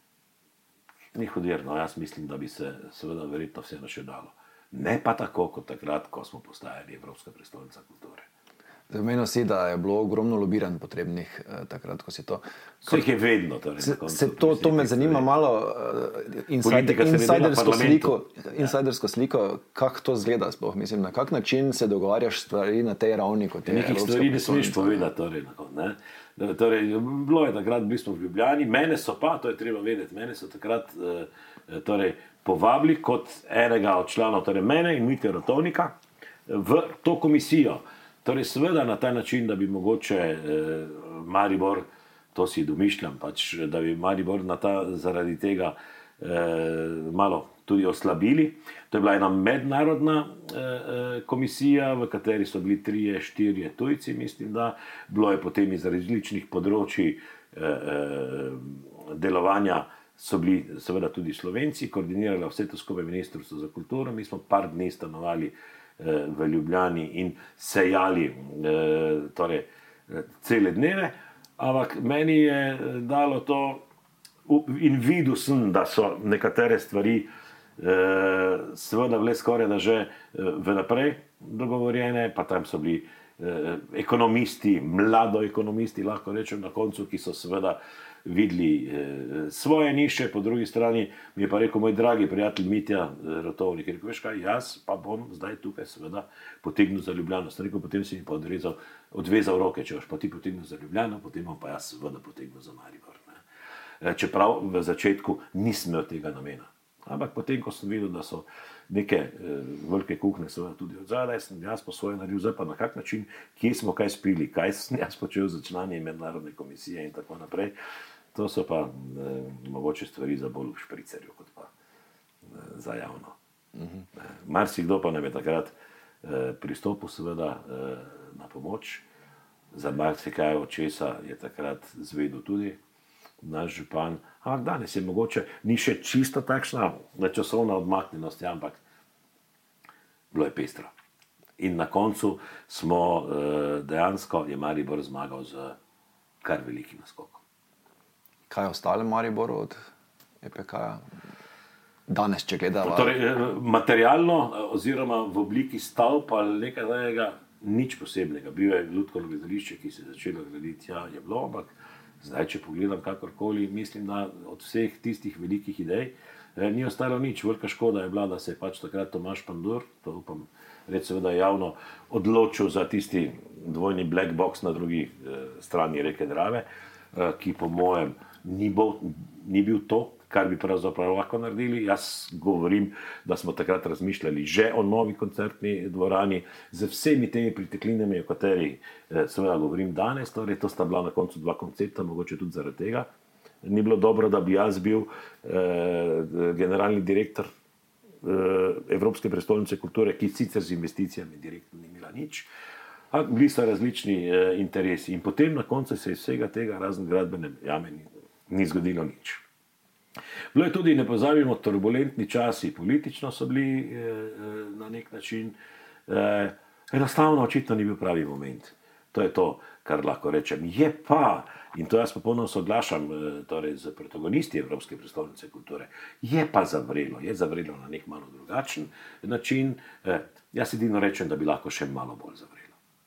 Ni hudirno, jaz mislim, da bi se seveda verjetno vseeno še dalo. Ne pa tako, kot takrat, ko smo postajali Evropska prestolnica kulture. Zamenil si, da je bilo ogromno lobiranj potrebnih eh, takrat, ko si to... Vse jih je vedno. Torej, se, se to, to me zanima malo uh, insider, insidersko, sliko, insidersko sliko, kako to zgleda sploh. Mislim, na kak način se dogovarjaš stvari na tej ravni, kot je nekih stvari ne smeš povedati. Torej, ne? Torej, bilo je takrat, bili smo v Ljubljani, mene so pa, to je treba vedeti, mene so takrat uh, torej, povabili kot enega od članov, torej mene in Mitja Rotovnika, v to komisijo. Torej, seveda na ta način, da bi mogoče eh, Maribor, to si domišljam, pač, da bi Maribor na ta, zaradi tega eh, malo tudi oslabili. To je bila ena mednarodna eh, komisija, v kateri so bili trije, štirje tujci, mislim, da bilo je potem iz različnih področij eh, delovanja, so bili seveda tudi Slovenci, koordinirali vse to skupaj Ministrstvo za kulturo, mi smo par dni stanovali v Ljubljani in sejali torej, cele dneve, ampak meni je dalo to in videl sem, da so nekatere stvari seveda bile skoraj da že vnaprej dogovorjene, pa tam so bili ekonomisti, mlado ekonomisti, lahko rečem na koncu, ki so seveda videli eh, svoje niše, po drugi strani mi je pa rekel moj dragi prijatelj Mitja Rotovnik, rekel, veš kaj, jaz pa bom zdaj tukaj seveda potegnil za Ljubljano. Sem rekel, potem si mi pa odrezal, odvezal roke, če boš pa ti potegnil za Ljubljano, potem bom pa jaz seveda potegnil za Maribor. Ne. Čeprav v začetku nisem imel tega namena. Ampak potem, ko sem videl, da so neke eh, velike kuhne seveda tudi od zadaj, sem jaz po svoje naredil, zdaj pa na kak način, kje smo kaj spili, kaj sem jaz počel za članje mednarodne komisije in tako naprej. To so pa eh, mogoče stvari za bolj v špricerju, kot pa eh, za javno. Uh-huh. Eh, marsikdo pa nam je takrat eh, pristopil seveda eh, na pomoč, za marsikaj od česa je takrat zvedel tudi naš župan, ampak danes je mogoče, ni še čisto takšna časovna odmaknjenost, ampak bilo je pestro. In na koncu smo dejansko, je Maribor zmagal z kar velikim naskokom. Kaj je ostalo Mariboru od E P K-ja? Danes, če gledava... Torej, materialno oziroma v obliki stavb ali nekaj tajega, nič posebnega. Bil je lutkovno gledališče, ki se je začelo graditi, ja, je bilo, ampak zdaj, če pogledam kakorkoli, mislim, da od vseh tistih velikih idej eh, ni ostalo nič. Velika škoda je bila, da se je pač takrat Tomaž Pandur, to upam reči seveda javno, odločil za tisti dvojni black box na drugi eh, strani reke Drave, eh, ki po mojem ni, bo, ni bil to, kar bi pravzaprav lahko naredili. Jaz govorim, da smo takrat razmišljali že o novi koncertni dvorani z vsemi temi priteklinami, o katerih eh, seveda govorim danes. Torej, to sta bila na koncu dva koncepta, mogoče tudi zaradi tega. Ni bilo dobro, da bi jaz bil eh, generalni direktor eh, Evropske prestolnice kulture, ki sicer z investicijami direktno ni imela nič. Ampak bili so različni eh, interesi. In potem na koncu se iz vsega tega razen gradbene jame ni, ni zgodilo nič. Bilo je tudi, ne pozabimo, turbulentni časi, politično so bili eh, na nek način, eh, enostavno očitno ni bil pravi moment. To je to, kar lahko rečem. Je pa, in to jaz popolnoma soglašam eh, torej z protagonisti Evropske prestolnice kulture, je pa zavrelo, je zavrelo na nek malo drugačen način. Eh, jaz edino rečem, da bi lahko še malo bolj zavrelo.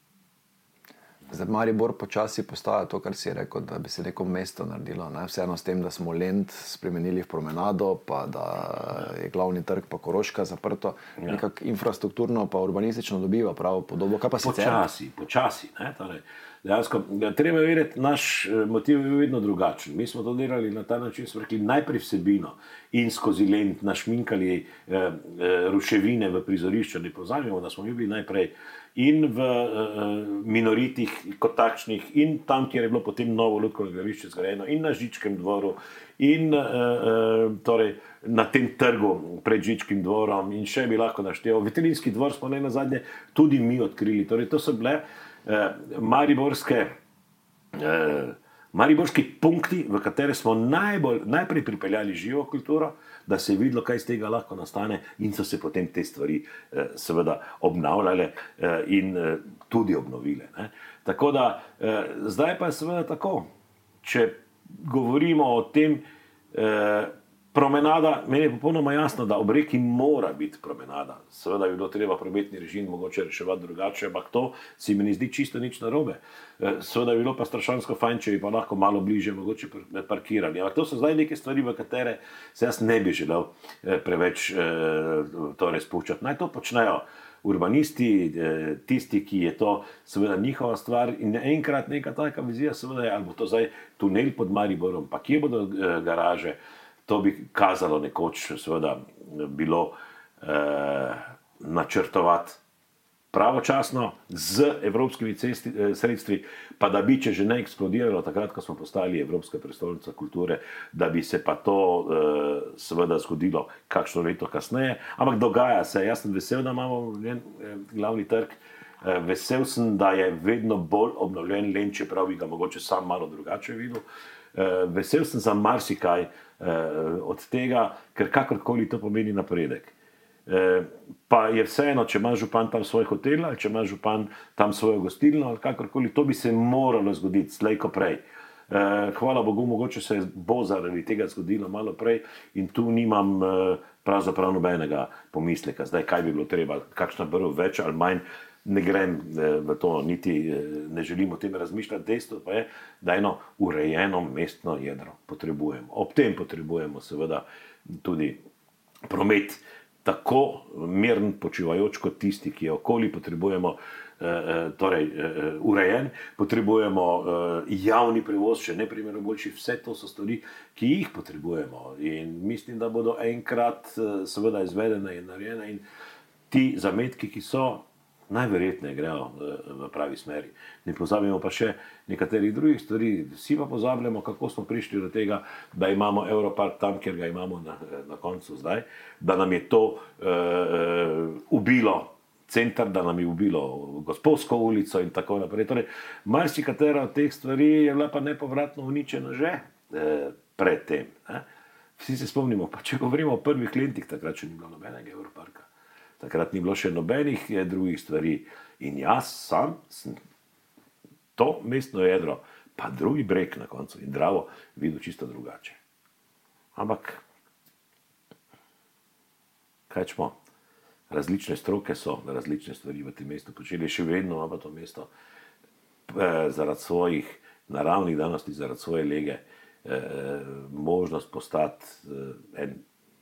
Zdaj Maribor počasi postaja to, kar si rekel, da bi se neko mesto naredilo. Ne? Vseeno s tem, da smo Lent spremenili v promenado, pa da je glavni trg pa Koroška zaprto. Ja. Nekako infrastrukturno pa urbanistično dobiva pravo podobo. Kaj pa sicer? Počasi, počasi. Ne? Torej, dejansko, treba vedeti, naš motiv je vedno drugačen. Mi smo to delali na ta način, smo rekli najprej vsebino in skozi Lent našminkali eh, eh, ruševine v prizorišču. Ne pozabimo, da smo mi bili najprej in v uh, minoritih kot takšnih, in tam, kjer je bilo potem novo lutkovno gledališče zgrajeno, in na Žičkem dvoru, in uh, uh, torej, na tem trgu pred Žičkim dvorom, in še bi lahko našteval. Vetelinski dvor smo ne nazadnje tudi mi odkrili. Torej, to so bile uh, mariborske, uh, mariborski punkti, v katere smo najbolj, najprej pripeljali živo kulturo, da se je videlo, kaj iz tega lahko nastane, in so se potem te stvari eh, seveda obnavljale eh, in eh, tudi obnovile. Ne. Tako da, eh, zdaj pa je seveda tako, če govorimo o tem, eh, promenada, meni je popolnoma jasno, da ob reki mora biti promenada. Seveda bi bilo treba prometni režim mogoče reševati drugače, ampak to si mi ne zdi čisto nič narobe. Seveda bi bilo pa strašansko fajn, če bi pa lahko malo bliže mogoče parkirali. Ampak to so zdaj neke stvari, v katere se jaz ne bi želel preveč torej spuščati. Naj to počnejo urbanisti, tisti, ki je to seveda njihova stvar, in enkrat neka taka vizija seveda je, ali bo to zdaj tunel pod Mariborom, pa kje bodo garaže. To bi kazalo nekoč seveda bilo eh, načrtovati pravočasno z evropskimi cesti, eh, sredstvi, pa da bi, če že ne eksplodiralo takrat, ko smo postali Evropska prestolnica kulture, da bi se pa to eh, seveda zgodilo kakšno leto kasneje. Ampak dogaja se. Jaz sem vesel, da imamo njen, eh, glavni trg. Eh, vesel sem, da je vedno bolj obnovljen Lent, čeprav bi ga mogoče sam malo drugače videl. Uh, vesel sem za marsikaj uh, od tega, ker kakorkoli to pomeni napredek. Uh, pa je vseeno, če ima župan tam svoj hotel, ali če ima župan tam svojo gostilno, ali kakorkoli, to bi se moralo zgoditi slej ko prej. Uh, hvala Bogu, mogoče se bo zaradi tega zgodilo malo prej in tu nimam uh, pravzaprav nobenega pomisleka. Zdaj, kaj bi bilo treba, kakšna brv več ali manj, ne grem v to, niti ne želim o tem razmišljati. Dejstvo pa je, da eno urejeno mestno jedro potrebujemo. Ob tem potrebujemo seveda tudi promet tako miren, počivajoč kot tisti, ki je okoli, potrebujemo torej urejen, potrebujemo javni prevoz, še ne primerno boljši, vse to so stvari, ki jih potrebujemo in mislim, da bodo enkrat seveda izvedene in narejene in ti zametki, ki so, najverjetneje grejo v pravi smeri. Ne pozabimo pa še nekaterih drugih stvari, vsi pa pozabljamo, kako smo prišli do tega, da imamo Europark tam, kjer ga imamo na, na koncu zdaj, da nam je to uh, ubilo center, da nam je ubilo Gospovsko ulico in tako naprej. Torej, marsikatera od teh stvari je bila pa nepovratno uničena že eh, pred tem. Ne? Vsi se spomnimo, pa če govorimo o prvih letih, takrat še ni bilo nobenega Europarka. Takrat ni bilo še nobenih eh, drugih stvari. In jaz sam sem to mestno jedro, pa drugi breg na koncu in Dravo videl čisto drugače. Ampak, kaj čmo? Različne stroke so različne stvari v tem mestu počeli, še vedno ima pa to mesto eh, zaradi svojih naravnih danosti, zaradi svoje lege eh, možnost postati eh, en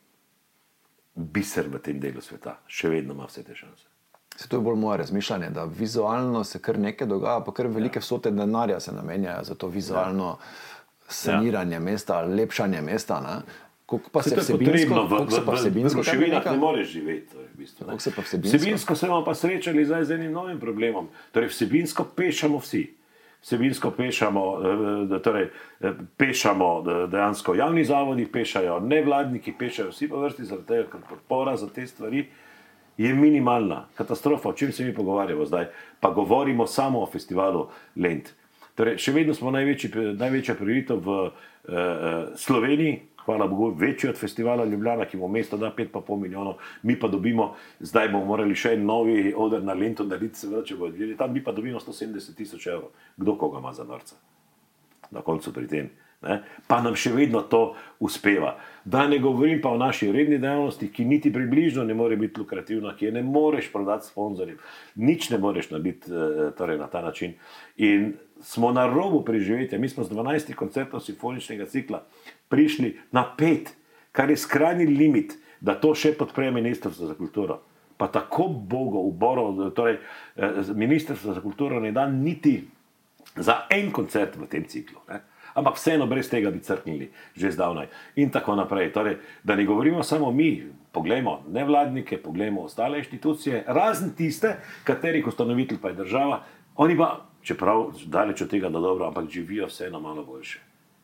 biser v tem delu sveta. Še vedno ima vse te šanse. Se to je bolj moje razmišljanje, da vizualno se kar nekaj dogaja, pa kar velike ja. vsote denarja se namenjajo za to vizualno ja. saniranje ja. mesta, lepšanje mesta, ne? Koliko pa se, se vsebinsko, v, v, pa vsebinsko v Ruševinah ne moreš živeti. V bistvu, ne. Se pa vsebinsko? Vsebinsko se bomo pa srečali zdaj z enim novim problemom. Torej, vsebinsko pešamo vsi. Vsebinsko pešamo, torej, pešamo dejansko javni zavodi, pešajo nevladniki, pešajo vsi po vrsti, zaradi tega, ker podpora za te stvari je minimalna. Katastrofa, o čem se mi pogovarjamo zdaj, pa govorimo samo o festivalu Lent. Torej, še vedno smo največji, največja prioritev v eh, Sloveniji, hvala Bogu, večji od festivala Ljubljana, ki mu mesto da pet pa pol milijonov, mi pa dobimo, zdaj bomo morali še en novi oder na Lentu narediti, seveda, če bo odvili, tam mi pa dobimo sto sedemdeset tisoč evrov. Kdo koga ima za norca? Na koncu pri tem. Ne? Pa nam še vedno to uspeva. Da ne govorim pa o naši redni dejavnosti, ki niti približno ne more biti lukrativna, ki je ne moreš prodati sponzorjem, nič ne moreš narediti torej na ta način. In smo na robu preživetja. Mi smo z dvanajstih koncertov simfoničnega cikla prišli na pet, kar je skrajni limit, da to še podpre Ministrstvo za kulturo. Pa tako bogo uborov, torej Ministrstvo za kulturo ne da niti za en koncert v tem ciklu. Ne? Ampak vseeno brez tega bi crknili že zdavnaj in tako naprej. Torej, da ne govorimo samo mi, poglejmo nevladnike, poglejmo ostale inštitucije, razen tiste, katerih ustanovitelj pa je država, oni pa, čeprav daleč od tega, da dobro, ampak živijo vseeno malo boljše.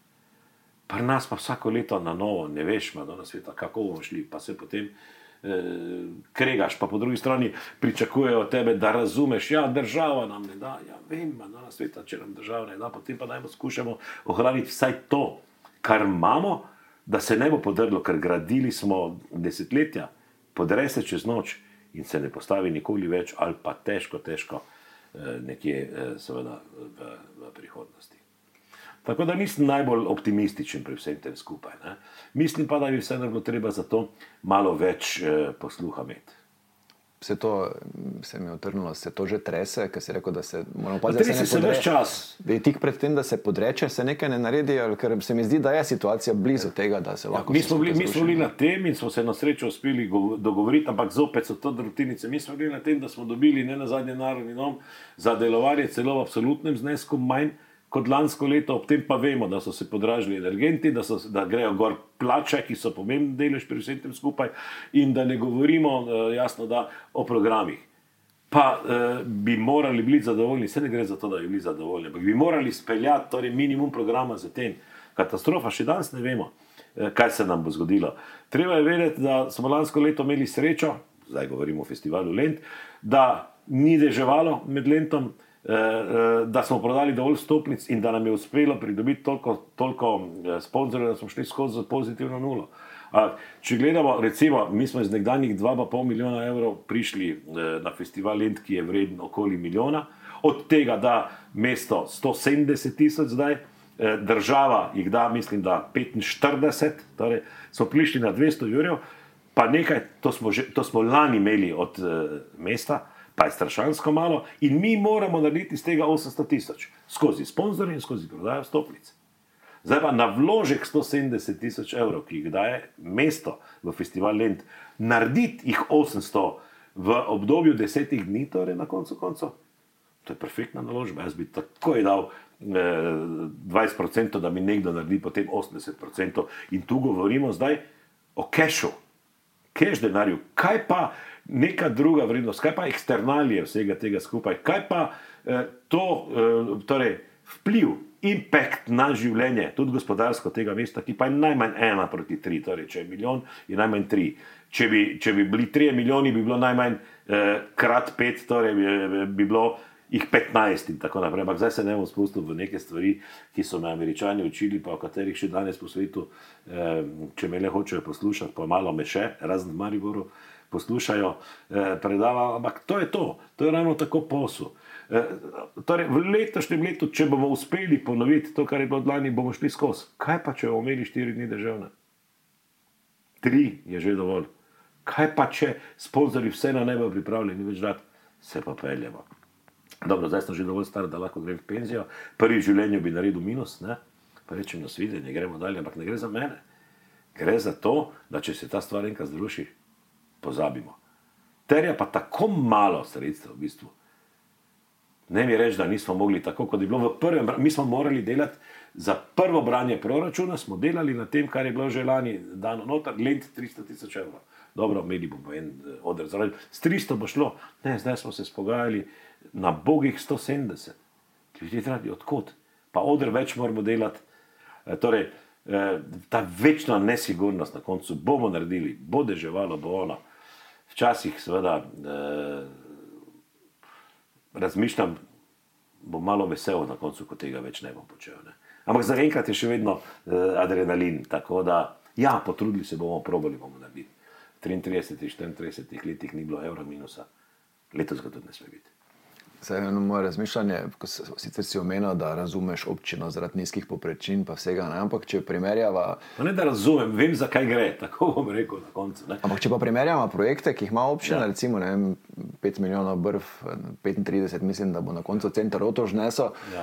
Pri nas pa vsako leto na novo, ne veš, Madonna sveta, kako bomo šli, pa se potem eh, kregaš, pa po drugi strani pričakujejo od tebe, da razumeš, ja, država nam ne da, ja, vem, Madonna sveta, če nam država ne da, potem pa dajmo skušamo ohraniti vsaj to, kar imamo, da se ne bo podrlo, ker gradili smo desetletja, podre se čez noč in se ne postavi nikoli več, ali pa težko, težko eh, nekje eh, seveda v, v prihodnosti. Tako da nisem najbolj optimističen pri vsem tem skupaj. Ne? Mislim pa, da bi vseeno bilo treba za to malo več eh, posluha imeti. Se to, se mi je utrnilo, se to že trese, ker si rekel, da se moramo paziti, da se ne podre, čas. Da je tik pred tem, da se podreče, se nekaj ne naredi, ker se mi zdi, da je situacija blizu tega, da se lahko... Ja, mi smo bili, mi smo bili na tem in smo se na srečo uspeli dogovoriti, ampak zopet so to drobtinice. Mi smo bili na tem, da smo dobili ne nazadnje Narodni dom za delovanje celo v absolutnem znesku manj kot lansko leto, ob tem pa vemo, da so se podražili energenti, da, so, da grejo gor plače, ki so pomemben delež pri vsem tem skupaj in da ne govorimo jasno da o programih. Pa eh, bi morali biti zadovoljni, se ne gre za to, da bi bili zadovoljni, ampak bi morali speljati torej minimum programa za tem. Katastrofa, še danes ne vemo, eh, kaj se nam bo zgodilo. Treba je vedeti, da smo lansko leto imeli srečo, zdaj govorimo o festivalu Lent, da ni deževalo med Lentom, da smo prodali dovolj stopnic in da nam je uspelo pridobiti toliko, toliko sponzorjev, da smo šli skozi za pozitivno nulo. Če gledamo, recimo, mi smo iz nekdanjih dva pa pol milijona evrov prišli na festival Lent, ki je vreden okoli milijona, od tega da mesto sto sedemdeset tisoč zdaj, država jih da, mislim, da petinštirideset, torej smo prišli na dvesto jurjev, pa nekaj, to smo, že, to smo lani imeli od mesta, pa je strašansko malo in mi moramo narediti iz tega osemsto tisoč, skozi sponzorje in skozi prodajo vstopnic. Zdaj pa na vložek sto sedemdeset tisoč evrov, ki jih daje mesto v Festival Lent, narediti jih osemsto v obdobju desetih dni, torej na koncu koncev, to je perfektna naložba. Jaz bi takoj dal dvajset procentov, da mi nekdo naredi potem osemdeset procentov in tu govorimo zdaj o kešu, keš denarju, kaj pa neka druga vrednost, kaj pa eksternalije vsega tega skupaj, kaj pa eh, to, eh, torej vpliv, impact na življenje, tudi gospodarsko tega mesta, ki pa je najmanj ena proti tri, torej če je milijon, je najmanj tri. Če bi, če bi bili trije milijoni, bi bilo najmanj eh, krat pet, torej bi, bi bilo jih petnajst in tako naprej. Ampak zdaj se ne bom spustil v neke stvari, ki so me Američani učili, pa o katerih še danes po svetu, eh, če me le hočejo poslušati, pa malo me še, razen v Mariboru, poslušajo, eh, predava, ampak to je to, to je ravno tako posel. Eh, torej, v letošnjem letu, če bomo uspeli ponoviti to, kar je bilo lani, bomo šli skozi. Kaj pa, če bomo imeli štiri dni državne? Tri je že dovolj. Kaj pa, če sponzorji vse na nebo pripravljeni več dati? Se pa peljemo. Dobro, zdaj sem že dovolj star, da lahko grem v penzijo. Prvi v življenju bi naredil minus, ne? Pa rečem na svidenje, gremo dalje, ampak ne gre za mene. Gre za to, da če se ta stvar enkrat zruši, pozabimo. Terja pa tako malo sredstev v bistvu. Ne mi reči, da nismo mogli tako, kot je bilo v prvem, mi smo morali delati za prvo branje proračuna, smo delali na tem, kar je bilo že lani dano noter, Lent tristo tisoč evrov. Dobro, imeli bomo en oder zaradi. S tristo bo šlo. Ne, zdaj smo se spogajali na bogih sto sedemdeset. Ljudje tradi, odkot? Pa oder več moramo delati. E, torej, e, ta večna nesigurnost na koncu, bomo naredili, bo deževalo, bo ono. Včasih seveda e, razmišljam, bom malo vesel na koncu, ko tega več ne bom počel. Ne? Ampak zaenkrat je še vedno uh, adrenalin, tako da, ja, potrudili se bomo, probali bomo narediti. V triintridesetih, štiriintridesetih letih ni bilo evra minusa, letos ga tudi ne sme biti. Zdaj, eno moje razmišljanje, ko se, sicer si omenil, da razumeš občino zaradi nizkih povprečnin pa vsega, ne? Ampak če primerjava... No ne, da razumem, vem, zakaj gre, tako bom rekel na koncu. Ne? Ampak če pa primerjava projekte, ki jih ima občina, ja. Recimo, ne vem, pet milijonov brv, petintrideset, mislim, da bo na koncu center Rotovž neso, ja.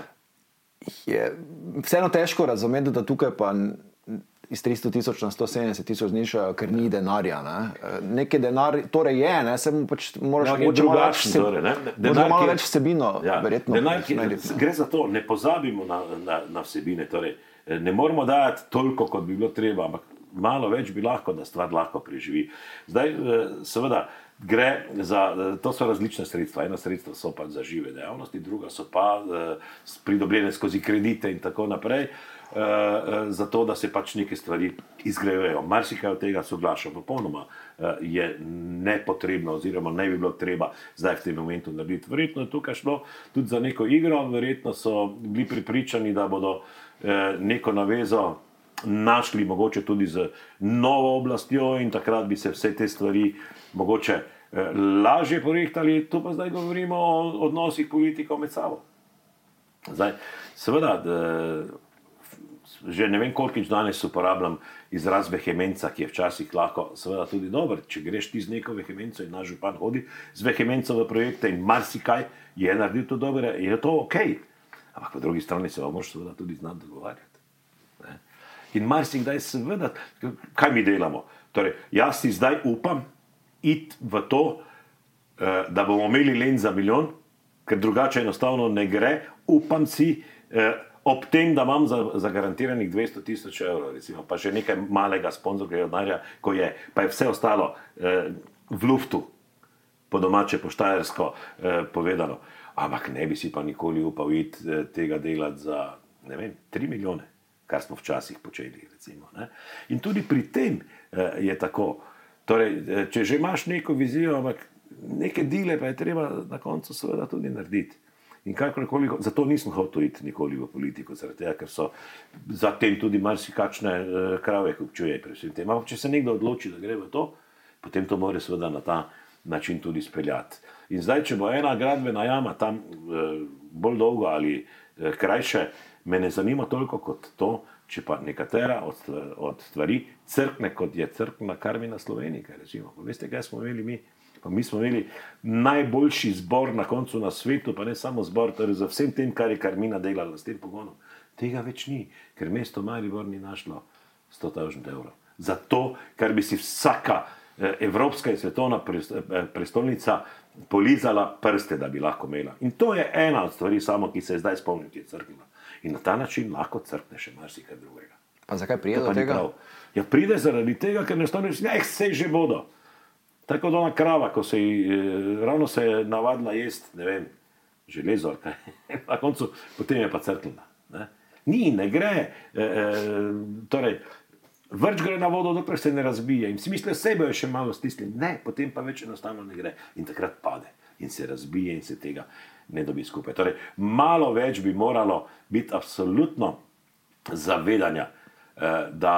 Je vseeno težko razumeti, da tukaj pa iz tristo tisoč na sto sedemdeset tisoč znižajo, ker ni denarja. Ne? Nekaj denar, torej je, ne? Se mu pač moraš ja, moče malo več, vse, torej, denar, malo več vsebino. Ja, verjetno, denar, ki, gre za to, ne pozabimo na, na, na vsebine. Torej, ne moramo dajati toliko, kot bi bilo treba, ampak malo več bi lahko, da stvar lahko preživi. Zdaj, seveda, gre za, to so različne sredstva. Ena sredstva so pa za žive dejavnosti, druga so pa pridobljene skozi kredite in tako naprej. Uh, zato, da se pač neke stvari izgrajujejo. Marsikaj od tega soglašam popolnoma uh, je nepotrebno oziroma ne bi bilo treba zdaj v tem momentu narediti. Verjetno je tukaj šlo tudi za neko igro, verjetno so bili pripričani, da bodo uh, neko navezo našli mogoče tudi z novo oblastjo in takrat bi se vse te stvari mogoče uh, lažje projektali. Tu pa zdaj govorimo o odnosih politikov med sabo. Zdaj, seveda, uh, že ne vem kolkič danes uporabljam izraz vehemenca, ki je včasih lahko seveda tudi dober. Če greš ti z neko vehemenco in naš župan hodi z vehemenco v projekte in marsikaj je naredil to dobre, je to ok. Ampak po drugi strani se vam moraš seveda tudi znati dogovarjati. Ne? In marsikdaj seveda, kaj mi delamo? Torej, jaz si zdaj upam iti v to, da bomo imeli Lent za milijon, ker drugače enostavno ne gre, upam si, ob tem, da imam za, za garantiranih dvesto tisoč evrov, recimo, pa še nekaj malega sponzorskega denarja, ko je, pa je vse ostalo eh, v luftu, po domače, po štajersko eh, povedano. Ampak ne bi si pa nikoli upal iti eh, tega delati za, ne vem, tri milijone, kar smo včasih počeli, recimo. Ne? In tudi pri tem eh, je tako. Torej, eh, če že imaš neko vizijo, ampak neke dile pa je treba na koncu seveda tudi narediti. In kakorkoli, zato nisem hotel iti nikoli v politiko, zaradi tega, ker so zatem tudi marsikakšne uh, krave kupčuje pri vsem tem. Ampak če se nekdo odloči, da gre v to, potem to mora seveda na ta način tudi speljati. In zdaj, če bo ena gradbena jama tam uh, bolj dolgo ali uh, krajše, me ne zanima toliko kot to, če pa nekatera od, od stvari crkne, kot je crkna Karmina Slovenika, recimo. Veste, kaj smo imeli mi Pa mi smo imeli najboljši zbor na koncu na svetu, pa ne samo zbor, torej za vsem tem, kar je Karmina delala s tem pogonom. Tega več ni, ker mesto Maribor ni našlo sto tisoč evrov. Zato, ker bi si vsaka evropska in svetovna prestolnica polizala prste, da bi lahko imela. In to je ena od stvari samo, ki se je zdaj spomnil, ki je crknila. In na ta način lahko crkne še marsikaj drugega. Pa zakaj pride do tega? Ja, pride zaradi tega, ker enostavno reči, eh, sej že bodo. Tako da ona krava, ko se je, ravno se je navadila jest, ne vem, železo, kaj, na koncu, potem je pa crknila. Ne? Ni, ne gre, e, e, torej, vrč gre na vodo, dokler se ne razbije in si misli, sebe je še malo stisnil, ne, potem pa več enostavno ne gre in takrat pade in se razbije in se tega ne dobi skupaj. Torej, malo več bi moralo biti absolutno zavedanja, da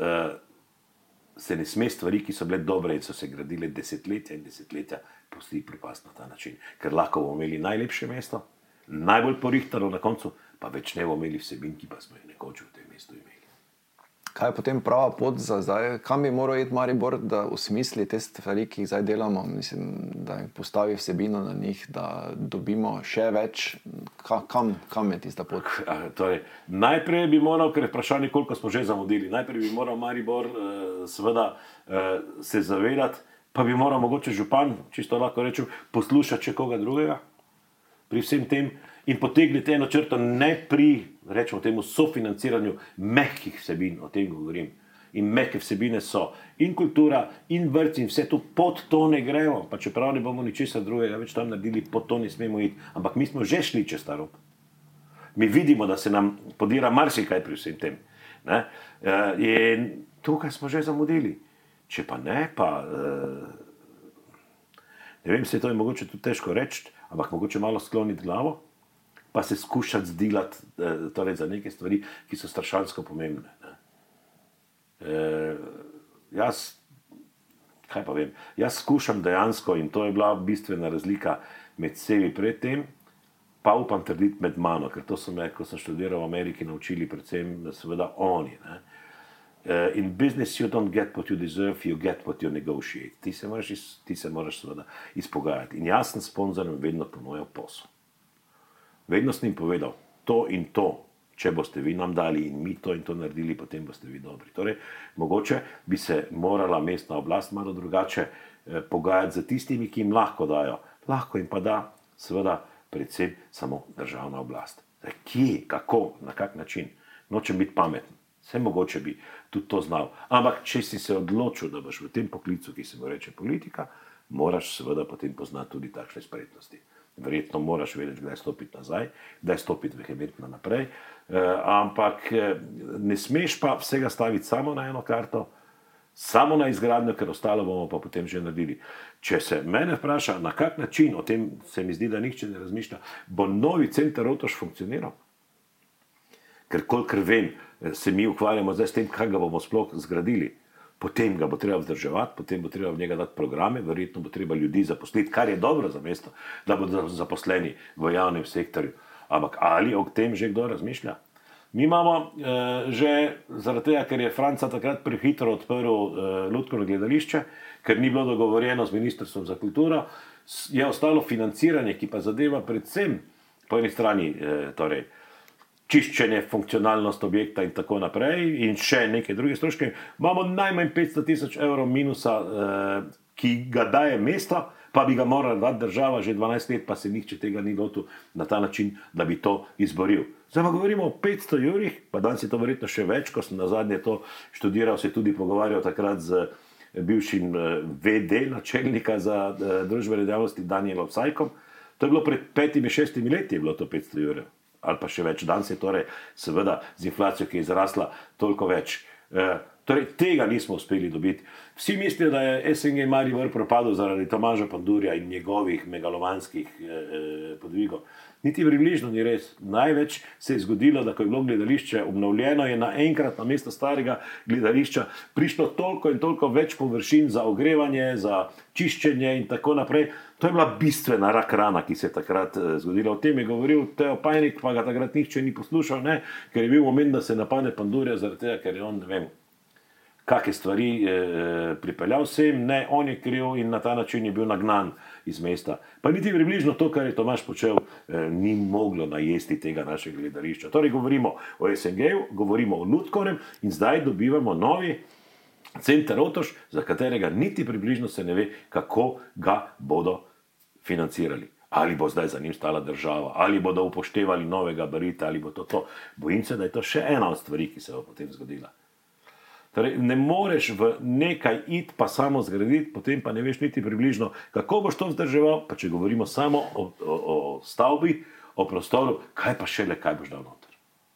se ne sme stvari, ki so bile dobre in so se gradile desetletja in desetletja, pusti propasti na ta način. Ker lahko bomo imeli najlepše mesto, najbolj porihtano na koncu, pa več ne bomo imeli vsebin, ki pa smo jih nekoč v tem mestu imeli. Kaj je potem prava pot za zdaj? Kam bi moral iti Maribor, da usmisli te stvari, ki jih zdaj delamo? Mislim, da postavi vsebino na njih, da dobimo še več. Kam, kam je tista pot? Torej, najprej bi moral, ker je vprašanje, koliko smo že zamudili, najprej bi moral Maribor seveda se zavedati, pa bi moral mogoče župan, čisto lahko rečem, poslušati še koga drugega pri vsem tem in potegniti eno črto ne pri, rečemo temu, sofinanciranju mehkih vsebin, o tem govorim. In mehke vsebine so in kultura, in vrtci, in vse to pod to ne gremo, pa čeprav ne bomo ničesar drugega več tam naredili, pod to ne smemo iti. Ampak mi smo že šli čez ta rob. Mi vidimo, da se nam podira marsikaj pri vsem tem. Ne? In tukaj smo že zamudili. Če pa ne, pa ne vem, se to je mogoče tudi težko reči, ampak mogoče malo skloniti glavo, pa se skušati zdilati torej za neke stvari, ki so strašansko pomembne. Ne. E, jaz, kaj pa vem, jaz skušam dejansko, in to je bila bistvena razlika med sebi pred tem, pa upam trditi med mano, ker to so me, ko sem študiral v Ameriki, naučili predvsem seveda oni. Ne. Uh, in business you don't get what you deserve, you get what you negotiate. Ti se moraš, iz, ti se moraš seveda izpogajati. In jaz sem sponzorjem vedno ponujal posel. Vedno sem jim povedal, to in to, če boste vi nam dali in mi to in to naredili, potem boste vi dobri. Torej, mogoče bi se morala mestna oblast malo drugače eh, pogajati za tistimi, ki jim lahko dajo. Lahko jim pa da, seveda, predvsem samo državna oblast. Zdaj, kje, kako, na kak način? Nočem biti pameten. Vse mogoče bi tudi to znal. Ampak, če si se odločil, da boš v tem poklicu, ki se mu reče politika, moraš seveda potem poznati tudi takšne spretnosti. Verjetno moraš vedeti, kdaj stopiti nazaj, kdaj stopiti vehementno naprej, e, ampak ne smeš pa vsega staviti samo na eno karto, samo na izgradnjo, ker ostalo bomo pa potem že naredili. Če se mene vpraša, na kak način, o tem se mi zdi, da nihče ne razmišlja, bo novi center Rotovž funkcioniral. Ker kolikor vem, se mi ukvarjamo zdaj s tem, kaj ga bomo sploh zgradili. Potem ga bo treba vzdrževati, potem bo treba v njega dati programe, verjetno bo treba ljudi zaposliti, kar je dobro za mesto, da bodo zaposleni v javnem sektorju. Ampak ali o tem že kdo razmišlja? Mi imamo eh, že zaradi tega, ker je Franca takrat prehitro odprl eh, lutkovno gledališče, ker ni bilo dogovorjeno z Ministrstvom za kulturo, je ostalo financiranje, ki pa zadeva predvsem po eni strani eh, torej, čiščenje, funkcionalnost objekta in tako naprej in še neke druge stroške. Imamo najmanj petsto tisoč evrov minusa, eh, ki ga daje mesto, pa bi ga morala dati država že dvanajst let, pa se nihče tega ni lotil na ta način, da bi to izboril. Zdaj pa govorimo o petsto jurih, pa danes je to verjetno še več, ko sem nazadnje to študiral, se tudi pogovarjal takrat z bivšim ve de načelnika za družbene dejavnosti Danielom Sajkom. To je bilo pred petimi, šestimi leti, je bilo to petsto jurjev. Ali pa še več. Danes je torej seveda z inflacijo, ki je izrasla, toliko več. E, torej, tega nismo uspeli dobiti. Vsi mislijo, da je es en ge Maribor propadel zaradi Tomaža Pandurja in njegovih megalomanskih e, podvigov. Niti približno ni res. Največ se je zgodilo, da ko je bilo gledališče obnovljeno, je naenkrat na mesto starega gledališča prišlo toliko in toliko več površin za ogrevanje, za čiščenje in tako naprej. To je bila bistvena rak rana, ki se je takrat zgodila. O tem je govoril Teo Pajnik, pa ga takrat nihče ni poslušal, ne? Ker je bil moment, da se napade Pandurja, zaradi tega, ker je on, ne vem, kakšne stvari eh, pripeljal sem, ne, on je kriv in na ta način je bil nagnan iz mesta. Pa niti približno to, kar je Tomaž počel, eh, ni moglo najesti tega našega gledališča. Torej govorimo o es en ge-ju, govorimo o Lutkovnem in zdaj dobivamo novi center Otoš, za katerega niti približno se ne ve, kako ga bodo financirali. Ali bo zdaj za njim stala država, ali bodo upoštevali novega barita, ali bo to to. Bojim se, da je to še ena od stvari, ki se bo potem zgodila. Torej, ne moreš v nekaj iti pa samo zgraditi, potem pa ne veš niti približno, kako boš to vzdrževal, pa če govorimo samo o, o, o stavbi, o prostoru, kaj pa šele, kaj boš dal noter.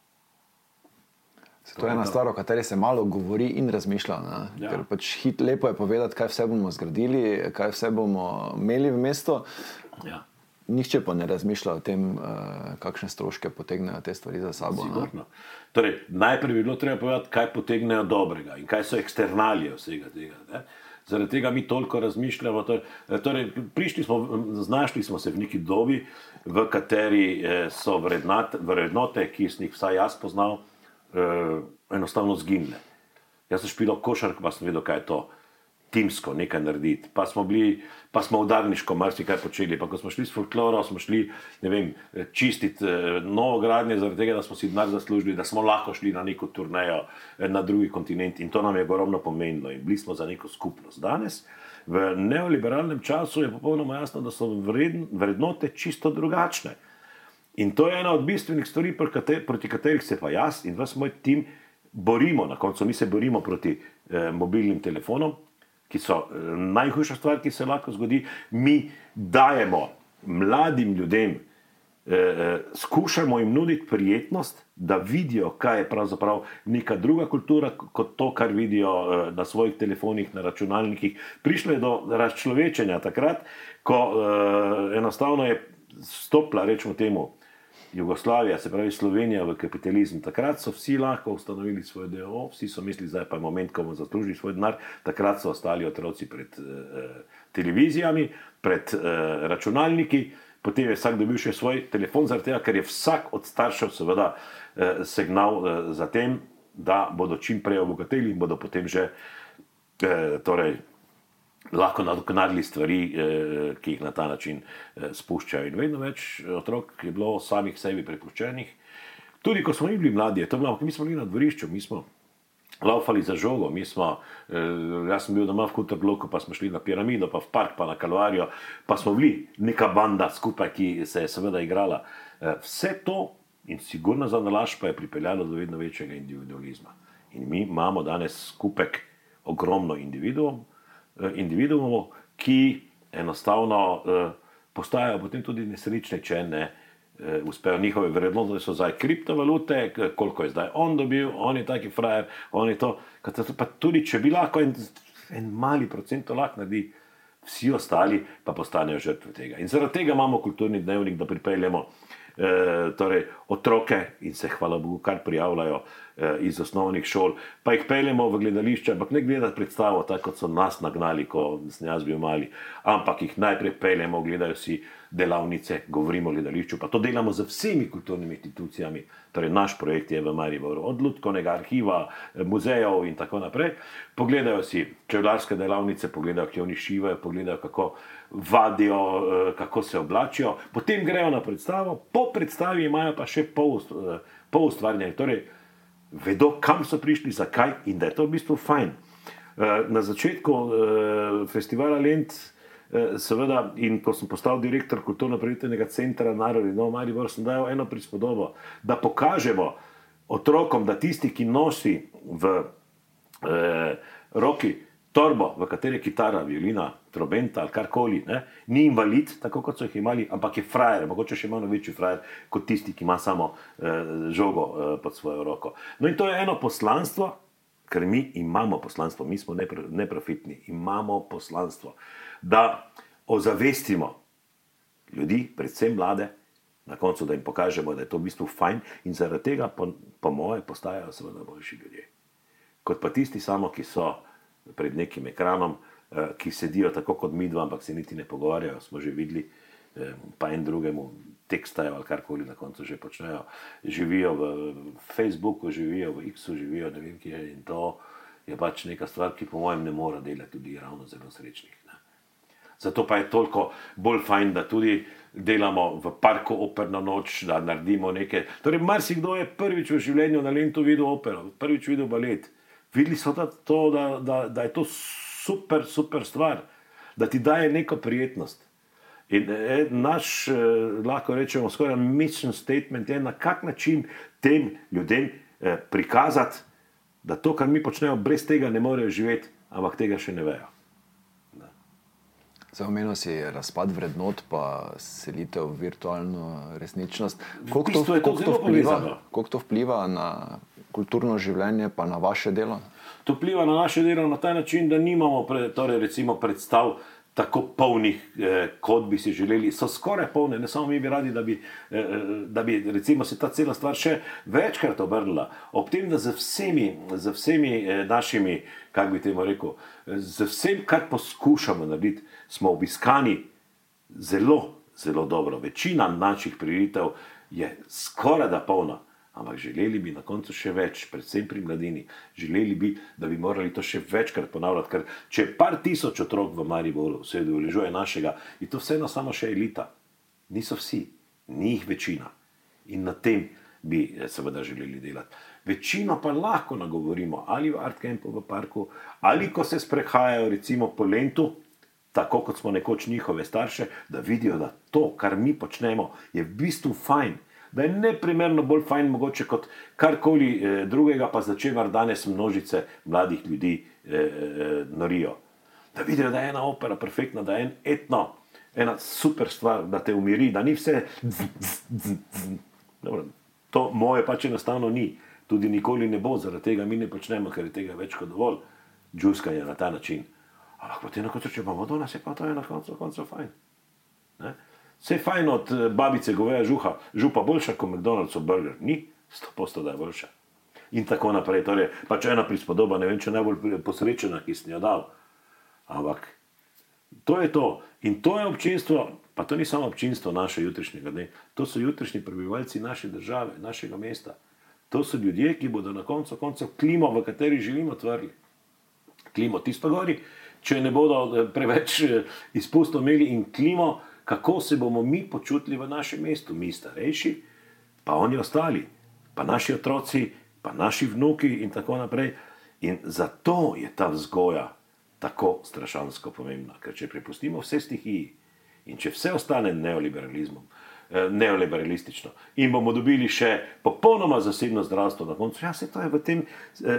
To je ena stvar, o kateri se malo govori in razmišlja. Ja. Ker pač hit, lepo je povedati, kaj vse bomo zgradili, kaj vse bomo imeli v mestu. Ja. Nihče pa ne razmišlja o tem, kakšne stroške potegnejo te stvari za sabo. Torej, najprej bi bilo treba povedati, kaj potegnejo dobrega in kaj so eksternalije vsega tega. Ne? Zaradi tega mi toliko razmišljamo. Torej, prišli smo, znašli smo se v neki dobi, v kateri so vrednote, vrednote ki sem jih vsaj jaz poznal, enostavno zginile. Jaz sem špilal košarko, pa sem vedel, kaj je to. Timsko nekaj narediti, pa smo bili, pa smo udarniško marsikaj počeli, pa ko smo šli s folkloro, smo šli, ne vem, čistiti novo gradnje zaradi tega, da smo si denar zaslužili, da smo lahko šli na neko turnejo na drugi kontinent in to nam je ogromno pomenilo in bili smo za neko skupnost. Danes, v neoliberalnem času je popolnoma jasno, da so vredn, vrednote čisto drugačne. In to je ena od bistvenih stvari, proti katerih se pa jaz in vas moj tim borimo. Na koncu mi se borimo proti eh, mobilnim telefonom, ki so najhujša stvar, ki se lahko zgodi. Mi dajemo mladim ljudem, eh, skušamo jim nuditi prijetnost, da vidijo, kaj je pravzaprav neka druga kultura, kot to, kar vidijo eh, na svojih telefonih, na računalnikih. Prišlo je do razčlovečenja takrat, ko eh, enostavno je stopila, rečemo temu, Jugoslavija, se pravi Slovenija v kapitalizem. Takrat so vsi lahko ustanovili svoj D O O, vsi so mislili, zdaj pa je moment, ko bomo zaslužili svoj denar. Takrat so ostali otroci pred eh, televizijami, pred eh, računalniki, potem je vsak dobil še svoj telefon, zaradi tega, ker je vsak od staršev seveda eh, signal eh, za tem, da bodo čim prej obogateli in bodo potem že eh, torej, lahko nadoknadili stvari, eh, ki jih na ta način eh, spuščajo. In vedno več otrok je bilo samih sebi prepuščenih. Tudi ko smo mi bili mladi, je to bilo, mi smo bili na dvorišču, mi smo laufali za žogo, mi smo, eh, jaz sem bil doma v Kuterbloku, pa smo šli na Piramido, pa v park, pa na Kalvarijo, pa smo bili neka banda skupaj, ki se je seveda igrala. Eh, vse to in sigurno za nalašč pa je pripeljalo do vedno večjega individualizma. In mi imamo danes skupek ogromno individuum, individuumov, ki enostavno eh, postajajo potem tudi nesrečni, če ne eh, uspejo njihove vrednote, da so zdaj kriptovalute, koliko je zdaj on dobil, on je taki frajer, on je to. Pa tudi, če bi lahko en, en mali procent to lahko naredi, vsi ostali pa postanejo žrtve tega. In zaradi tega imamo kulturni dnevnik, da pripeljemo eh, torej, otroke in se, hvala Bogu, kar prijavljajo iz osnovnih šol, pa jih peljemo v gledališče, ampak ne gledati predstavo, tako kot so nas nagnali, ko sem jaz bil mali, ampak jih najprej peljemo, gledajo si delavnice, govorimo o gledališču, pa to delamo z vsemi kulturnimi institucijami, torej naš projekt je v Mariboru, od Lutkovnega arhiva, muzejev in tako naprej. Pogledajo si čevljarske delavnice, pogledajo, ki oni šivajo, pogledajo, kako vadijo, kako se oblačijo, potem grejo na predstavo, po predstavi imajo pa še pol, pol ustvarjanja, torej vedo, kam so prišli, zakaj in da je to v bistvu fajn. Na začetku festivala Lent, seveda, in ko sem postal direktor kulturno-prireditvenega centra Narodni dom Maribor, sem dal eno prispodobo, da pokažemo otrokom, da tisti, ki nosi v eh, roki torbo, v kateri je kitara, violina, trobenta ali karkoli, ne, ni invalid, tako kot so jih imeli, ampak je frajer, mogoče še malo večji frajer kot tisti, ki ima samo eh, žogo eh, pod svojo roko. No in to je eno poslanstvo, ker mi imamo poslanstvo, mi smo nepro, neprofitni, imamo poslanstvo, da ozavestimo ljudi, predvsem mlade, na koncu, da jim pokažemo, da je to v bistvu fajn in zaradi tega, po, po moje, postajajo seveda boljši ljudje. Kot pa tisti samo, ki so pred nekim ekranom, ki sedijo tako kot midva, ampak se niti ne pogovarjajo, smo že videli, pa en drugemu tekstajo ali karkoli na koncu že počnejo. Živijo v Facebooku, živijo v X-u, živijo ne vem kje in to je pač neka stvar, ki po mojem ne mora delati ljudi ravno zelo srečnih. Ne. Zato pa je toliko bolj fajn, da tudi delamo v parku operno noč, da naredimo nekaj. Torej, marsikdo je prvič v življenju na Lentu videl opero, prvič videl balet. Videli so da, to, da, da, da je to super, super stvar, da ti daje neko prijetnost. In eh, naš, eh, lahko rečemo, skoraj mission statement je, na kak način tem ljudem eh, prikazati, da to, kar mi počnemo, brez tega ne morejo živeti, ampak tega še ne vejo. Za omenil si razpad vrednot, pa selitev v virtualno resničnost. Koliko to, to, koliko to, vpliva, koliko to vpliva na kulturno življenje, pa na vaše delo? To vpliva na naše delo na ta način, da nimamo pre, torej recimo predstav tako polnih, eh, kot bi si želeli. So skoraj polne, ne samo mi bi radi, da bi, eh, da bi recimo se ta cela stvar še večkrat obrnila. Ob tem, da z vsemi, z vsemi eh, našimi, kako bi temu rekel, z vsem, kar poskušamo narediti, smo obiskani zelo, zelo dobro. Večina naših prireditev je skoraj da polna. Ampak želeli bi na koncu še več, predvsem pri mladini. Želeli bi, da bi morali to še večkrat ponavljati, ker če par tisoč otrok v Mariboru se udeležuje našega, je to vseeno samo še elita. Niso vsi, ni jih večina. In na tem bi seveda želeli delati. Večino pa lahko nagovorimo, ali v Art Campu v parku, ali ko se sprehajajo recimo po Lentu, tako kot smo nekoč njihove starše, da vidijo, da to, kar mi počnemo, je v bistvu fajn. Da je neprimerno bolj fajn mogoče kot karkoli eh, drugega, pa za čemer danes množice mladih ljudi eh, eh, norijo. Da vidijo, da je ena opera perfektna, da je en etno, ena super stvar, da te umiri, da ni vse dz, dz, dz, dz. Dobro, to moje pač enostavno ni. Tudi nikoli ne bo, zaradi tega mi ne počnemo, ker je tega več kot dovolj džuskanja na ta način. Ampak potem na koncu, če pa vodo nas je, pa to je na koncu, koncu fajn. Ne? Vse fajn od babice goveja žuha, župa boljša kot McDonald'sov burger, ni sto posto da je boljša. In tako naprej, torej pač ena prispodoba, ne vem, če najbolj posrečena, ki sem jo dal. Ampak to je to. In to je občinstvo, pa to ni samo občinstvo naše jutrišnjega dne, to so jutrišnji prebivalci naše države, našega mesta. To so ljudje, ki bodo na koncu koncev klimo, v kateri živimo, tvorili. Klimo tisto gori, če ne bodo preveč izpustov imeli in klimo, kako se bomo mi počutili v našem mestu, mi starejši, pa oni ostali, pa naši otroci, pa naši vnuki in tako naprej. In zato je ta vzgoja tako strašansko pomembna, ker če prepustimo vse stihiji in če vse ostane neoliberalizmom, neoliberalistično in bomo dobili še popolnoma zasebno zdravstvo na koncu, ja, se to je v tem...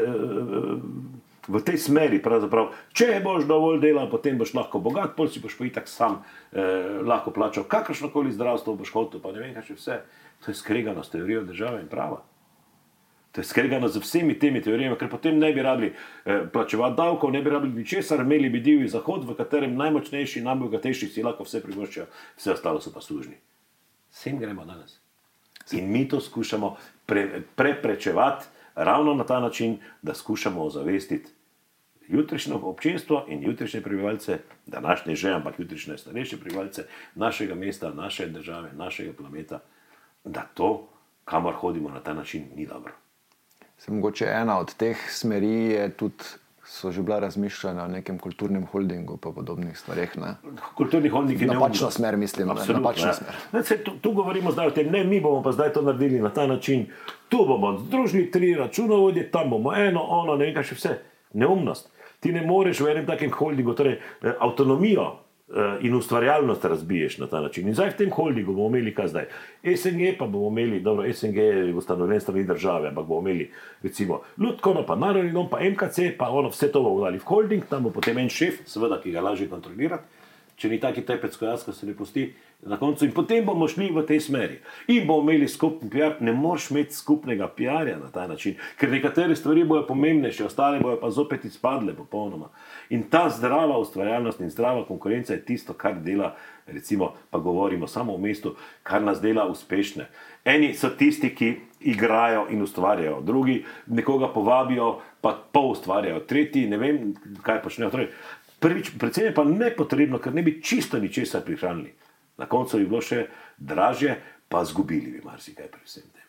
Eh, v tej smeri, pravzaprav, če boš dovolj delal, potem boš lahko bogat, pol si boš pa itak sam eh, lahko plačal kakršnokoli zdravstvo, boš hotel, pa ne vem, kaj še vse. To je skregano s teorijo države in prava. To je skregano z vsemi temi teorijami, ker potem ne bi rabili eh, plačevati davkov, ne bi rabili ničesar, imeli bi divji zahod, v katerem najmočnejši, najbogatejši si lahko vse privoščijo, vse ostalo so pa služni. Vsem gremo danes. In mi to skušamo pre, preprečevati ravno na ta način, da skušamo ozavestiti jutrišnje občinstvo in jutrišnje prebivalce, današnje že, ampak jutrišnje starejše prebivalce našega mesta, naše države, našega planeta, da to, kamor hodimo na ta način, ni dobro. Se mogoče ena od teh smeri je tudi, so že bila razmišljanja o nekem kulturnem holdingu pa podobnih stvareh, ne? Kulturni holding je napačna smer, mislim, napačna smer. Ne, se, tu, tu govorimo zdaj o tem, ne, mi bomo pa zdaj to naredili na ta način, tu bomo združili tri računovodje, tam bomo eno, ono, ne vem kaj še vse. Neumnost. Ti ne moreš v enem takem holdingu, torej avtonomijo in ustvarjalnost razbiješ na ta način. In zdaj v tem holdingu bomo imeli kaj zdaj? S N G pa bomo imeli, dobro, S N G je ustanovljen strani države, ampak bomo imeli recimo Lutkovno, pa Narodni dom, pa M K C, pa ono, vse to bomo dali v holding, tam bo potem en šef, seveda, ki ga lažje kontrolirati, če ni taki tepec, ko jaz, ko se ne pusti na koncu. In potem bomo šli v tej smeri. In bomo imeli skupni P R, ne moreš imeti skupnega P R-ja na ta način, ker nekatere stvari bojo pomembnejše, ostale bojo pa zopet izpadle popolnoma. In ta zdrava ustvarjalnost in zdrava konkurenca je tisto, kar dela, recimo, pa govorimo samo o mestu, kar nas dela uspešne. Eni so tisti, ki igrajo in ustvarjajo, drugi nekoga povabijo, pa pol ustvarjajo, tretji ne vem, kaj počnejo. Torej, prvič, predvsem je pa nepotrebno, ker ne bi čisto ničesar prihranili. Na koncu bi bilo še dražje, pa zgubili bi marsikaj pri vsem tem.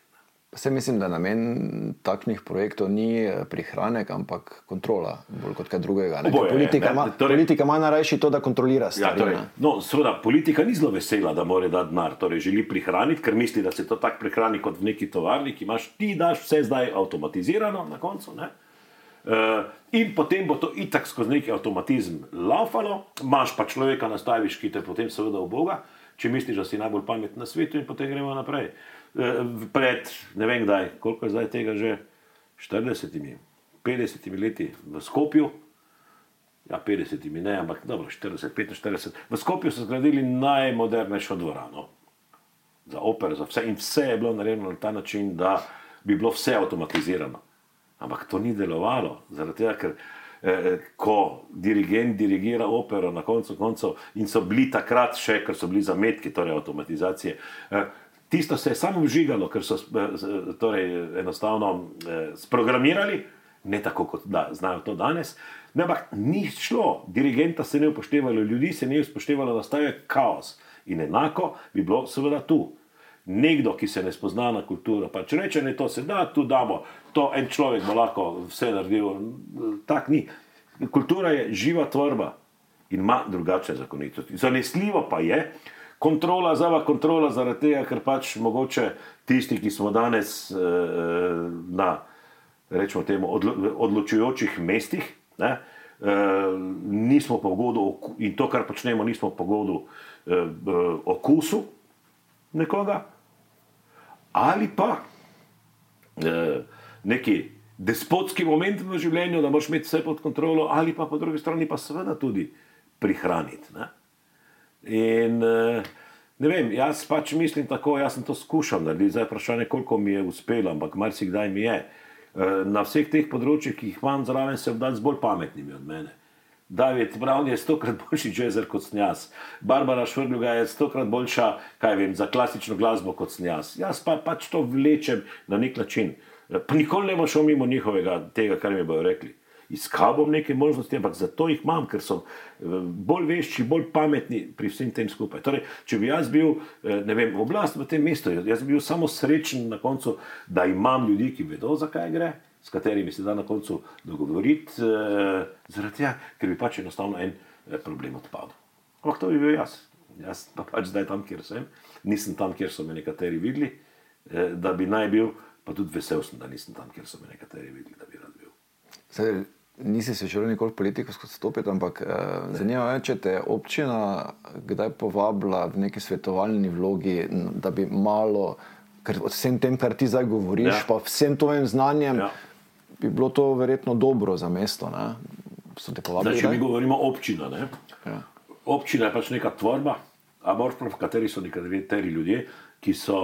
Vse mislim, da namen takšnih projektov ni prihranek, ampak kontrola, bolj kot kaj drugega. Oboje, politika, ne, ima, torej, politika ima najrajši to, da kontrolira stvari. Ja, torej, no, seveda, politika ni zelo vesela, da mora dati denar, torej želi prihraniti, ker misli, da se to tako prihrani kot v neki tovarni, ki imaš, ti daš vse zdaj avtomatizirano na koncu, ne? Uh, in potem bo to itak skozi neki avtomatizm laufalo, imaš pa človeka nastaviš, ki te potem seveda uboga, če misliš, da si najbolj pametni na svetu in potem gremo naprej. Pred, ne vem kdaj, koliko je zdaj tega že, štiridesetimi, petdesetimi leti v Skopju, ja, petdesetimi ne, ampak dobro, štirideset, petinštirideset, v Skopju so zgradili najmodernejšo dvorano za opere, za vse in vse je bilo narejeno na ta način, da bi bilo vse avtomatizirano. Ampak to ni delovalo, zaradi tega, ker eh, ko dirigent dirigira opero na koncu koncev in so bili takrat še, ker so bili zametki, torej avtomatizacije, eh, tisto se je samo vžigalo, ker so torej, enostavno eh, sprogramirali, ne tako kot da znajo to danes, ne, ampak ni šlo, dirigenta se ne upoštevalo, ljudi se ne upoštevalo, nastaja kaos. In enako bi bilo seveda tu. Nekdo, ki se ne spozna na kulturo, pa če reče, ne, to se da, tu damo, to en človek bo lahko vse naredil, tak ni. Kultura je živa tvorba in ima drugačne zakonitosti. Zanesljivo pa je, kontrola, zava kontrola zaradi tega, ker pač mogoče tisti, ki smo danes eh, na, rečemo temu, odlo, odločujočih mestih, ne, eh, nismo po godu, in to, kar počnemo, nismo po godu eh, okusu nekoga, ali pa eh, neki despotski moment v življenju, da moraš imeti vse pod kontrolo, ali pa po drugi strani pa seveda tudi prihraniti, ne. In ne vem, jaz pač mislim tako, jaz sem to skušal narediti, zdaj vprašanje, koliko mi je uspelo, ampak marsikdaj mi je. Na vseh teh področjih, ki jih imam zraven, se obdati z bolj pametnimi od mene. David Brown je stokrat boljši džezer kot sem jaz. Barbara Švrljuga je stokrat boljša, kaj vem, za klasično glasbo kot sem jaz. Jaz pa pač to vlečem na nek način. Pa nikoli ne bo šel mimo njihovega tega, kar mi bojo rekli. Iskal bom neke možnosti, ampak zato jih imam, ker so bolj vešči, bolj pametni pri vsem tem skupaj. Torej, če bi jaz bil, ne vem, oblast v tem mestu, jaz bi bil samo srečen na koncu, da imam ljudi, ki vedo, zakaj gre, s katerimi se da na koncu dogovoriti, zaradi tega, ker bi pač enostavno en problem odpadel. Ampak to bi bil jaz. Jaz pa pač zdaj tam, kjer sem, nisem tam, kjer so me nekateri videli, da bi naj bil, pa tudi vesel sem, da nisem tam, kjer so me nekateri videli, da bi rad bil. Zdaj, nisi se želel nikoli politiko stopiti, ampak eh, zanima me, če te je občina kdaj povabila v neki svetovalni vlogi, da bi malo, ker vsem tem, kar ti zdaj govoriš, ja. Pa vsem tvojim znanjem, ja. Bi bilo to verjetno dobro za mesto, ne? So te povabili? Zdaj, če mi govorimo občina, ne? Ja. Občina je pač neka tvorba, amorfna, v kateri so nekateri ljudje, ki so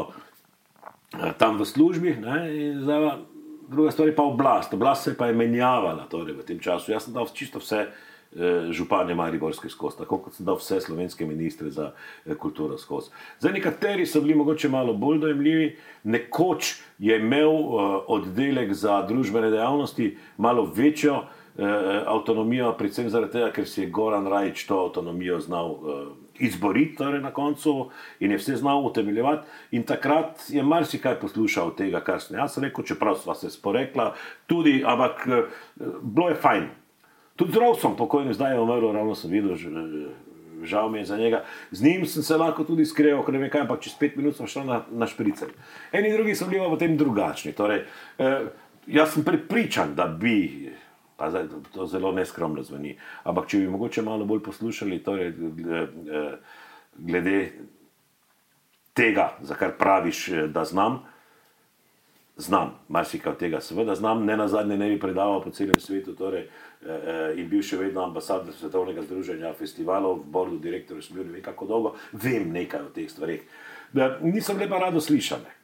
eh, tam v službi, ne? In zdaj, druga stvar je pa oblast. Oblast se pa je menjavala torej, v tem času. Jaz sem dal čisto vse eh, županje mariborske skozi, tako kot sem dal vse slovenske ministre za eh, kulturo skozi. Zdaj, nekateri so bili mogoče malo bolj dojemljivi, nekoč je imel eh, oddelek za družbene dejavnosti malo večjo eh, avtonomijo, predvsem zaradi tega, ker si je Goran Rajić to avtonomijo znal eh, izboriti torej na koncu in je vse znal utemeljevati. In takrat je marsikaj poslušal tega, kar sem jaz rekel, čeprav sva se sporekla, tudi, ampak bilo je fajn. Tudi zdrav sem pokojni, zdaj je umrl, ravno sem videl, žal mi je za njega. Z njim sem se lahko tudi skreval, ker ne vem kaj, ampak čez pet minut sem šel na, na špricer. Eni drugi so bili v tem drugačni. Torej, eh, jaz sem prepričan, da bi, pa zdaj to zelo neskromno zveni, ampak če bi mogoče malo bolj poslušali, torej, glede tega, za kar praviš, da znam, znam, marsikaj od tega seveda znam, ne nazadnje ne bi predaval po celem svetu, torej, in bil še vedno ambasador svetovnega združenja festivalov, v bordu direktorjev sem bil ne vem kako dolgo, vem nekaj o teh stvareh. Nisem le pa rado slišane.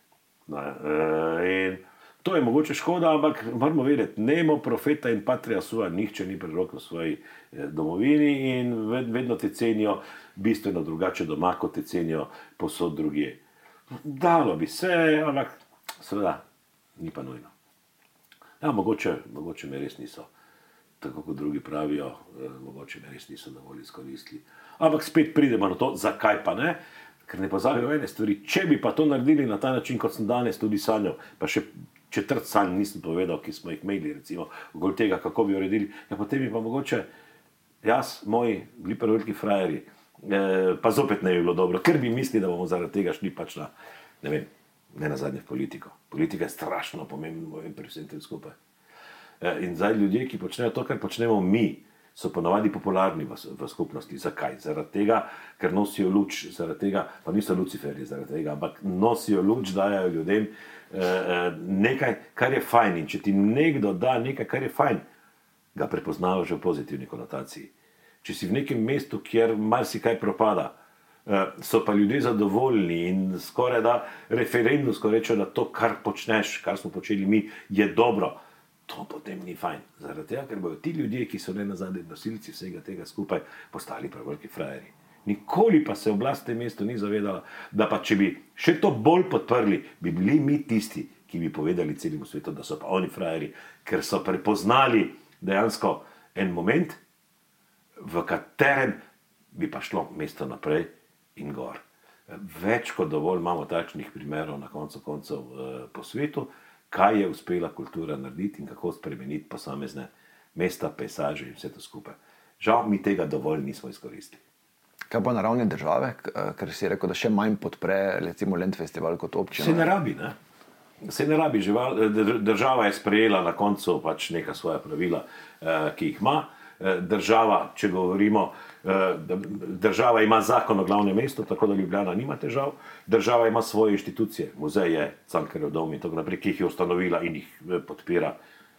In to je mogoče škoda, ampak moramo vedeti, nemo profeta in patria sua, nihče ni prerok v svoji domovini in vedno te cenijo bistveno drugače doma, kot te cenijo posod drugje. Dalo bi se, ampak seveda ni pa nujno. Ja, mogoče, mogoče me res niso, tako kot drugi pravijo, mogoče me res niso dovolj izkoristili. Ampak spet pridemo na to, zakaj pa ne, ker ne pozabijo ene stvari. Če bi pa to naredili na ta način, kot sem danes tudi sanjal, pa še četrt sanj nisem povedal, ki smo jih imeli, recimo, okoli tega, kako bi uredili, ja, potem bi pa mogoče jaz, moji, bili pa veliki frajeri, eh, pa zopet ne bi bilo dobro, ker bi mislili, da bomo zaradi tega šli pač na, ne vem, ne na zadnje v politiko. Politika je strašno pomembna pri vsem tem skupaj. Eh, in zdaj ljudje, ki počnejo to, kar počnemo mi, so ponavadi popularni v, v skupnosti. Zakaj? Zaradi tega, ker nosijo luč, zaradi tega, pa niso luciferji zaradi tega, ampak nosijo luč, dajajo ljudem eh, nekaj, kar je fajn. In če ti nekdo da nekaj, kar je fajn, ga prepoznavajo že v pozitivni konotaciji. Če si v nekem mestu, kjer marsikaj propada, eh, so pa ljudje zadovoljni in skoraj da referendumsko rečejo, da to, kar počneš, kar smo počeli mi, je dobro. To potem ni fajn. Zaradi tega, ker bodo ti ljudje, ki so ne nazadnje nosilci vsega tega skupaj, postali preveliki frajeri. Nikoli pa se oblast v tem mestu ni zavedala, da pa če bi še to bolj podprli, bi bili mi tisti, ki bi povedali celemu svetu, da so pa oni frajeri, ker so prepoznali dejansko en moment, v katerem bi pa šlo mesto naprej in gor. Več kot dovolj imamo takšnih primerov na koncu koncev eh, po svetu, kaj je uspela kultura narediti in kako spremeniti posamezne mesta, pejsaže in vse to skupaj. Žal mi tega dovolj nismo izkoristili. Kaj pa na ravni države, ker si rekel, da še manj podpre recimo Lendfestival kot občina? Se ne rabi, ne? Se ne rabi. Žival, država je sprejela na koncu pač neka svoja pravila, ki jih ima. Država, če govorimo, država ima zakon o glavnem mestu, tako da Ljubljana nima težav. Država ima svoje inštitucije, muzeje, Cankarjev dom in tako naprej, ki jih je ustanovila in jih podpira.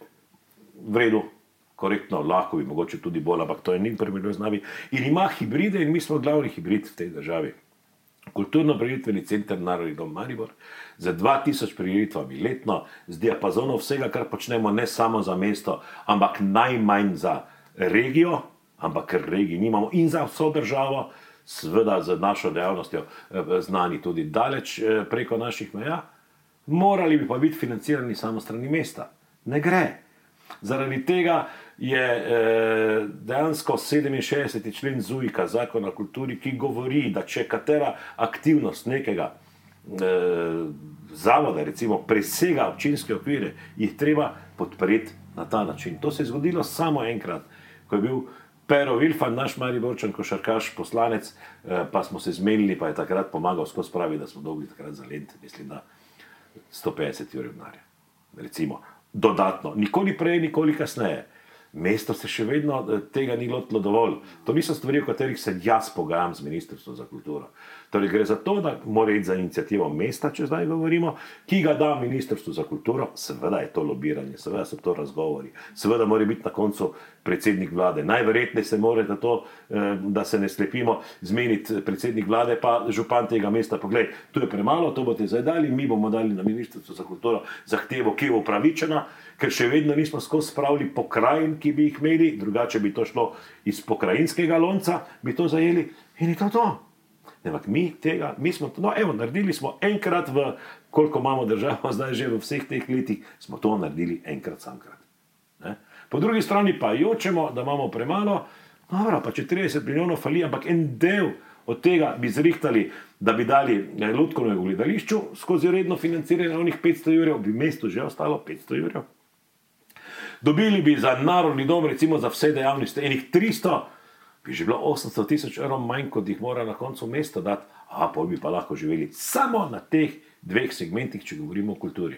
V redu, korektno, lahko bi mogoče tudi bolj, ampak to je ni primerno z nami. In ima hibride in mi smo glavni hibrid v tej državi. Kulturno-prireditveni center Narodni dom Maribor z dva tisoč prireditvami letno, z diapazonom vsega, kar počnemo ne samo za mesto, ampak najmanj za regijo, ampak ker regiji nimamo in za vso državo, seveda z našo dejavnostjo znani tudi daleč preko naših meja, morali bi pa biti financirani samo strani mesta. Ne gre. Zaradi tega je eh, dejansko sedeminšestdeseti člen ZUJIK-a, Zakona o kulturi, ki govori, da če katera aktivnost nekega eh, zavoda, recimo presega občinske okvire, jih treba podpreti na ta način. To se je zgodilo samo enkrat, ko je bil Pero Vilfan, naš Mariborčan, košarkaš, poslanec, pa smo se zmenili, pa je takrat pomagal skozi pravi, da smo dobili takrat za Lent, mislim, da sto petdeset jurjev denarja. Recimo, dodatno. Nikoli prej, nikoli kasneje. Mesto se še vedno tega ni lotilo dovolj. To niso stvari, o katerih se jaz pogajam z Ministrstvom za kulturo. Torej gre za to, da mora iti za inicijativo mesta, če zdaj govorimo, ki ga da Ministrstvo za kulturo. Seveda je to lobiranje, seveda so to razgovori, seveda mora biti na koncu predsednik vlade. Najverjetneje se mora to, da se ne slepimo, zmeniti predsednik vlade pa župan tega mesta. Poglej, tu je premalo, to boste zdaj dali, mi bomo dali na Ministrstvo za kulturo zahtevo, ki je upravičena, ker še vedno nismo skozi spravili pokrajin, ki bi jih imeli, drugače bi to šlo iz pokrajinskega lonca, bi to zajeli in je to to. Ampak mi tega, mi smo to, no evo, naredili smo enkrat v, koliko imamo državo, zdaj že v vseh teh letih, smo to naredili enkrat samkrat. Ne? Po drugi strani pa jočemo, da imamo premalo, dobro, pa če trideset milijonov fali, ampak en del od tega bi zrihtali, da bi dali lutkovnemu gledališču skozi redno financiranje onih petsto jurjev, bi mestu že ostalo petsto jurjev. Dobili bi za Narodni dom, recimo za vse dejavnosti, enih tristo, bi že bilo osemsto tisoč evrov manj, kot jih mora na koncu mesto dati, a pol bi pa lahko živeli samo na teh dveh segmentih, če govorimo o kulturi.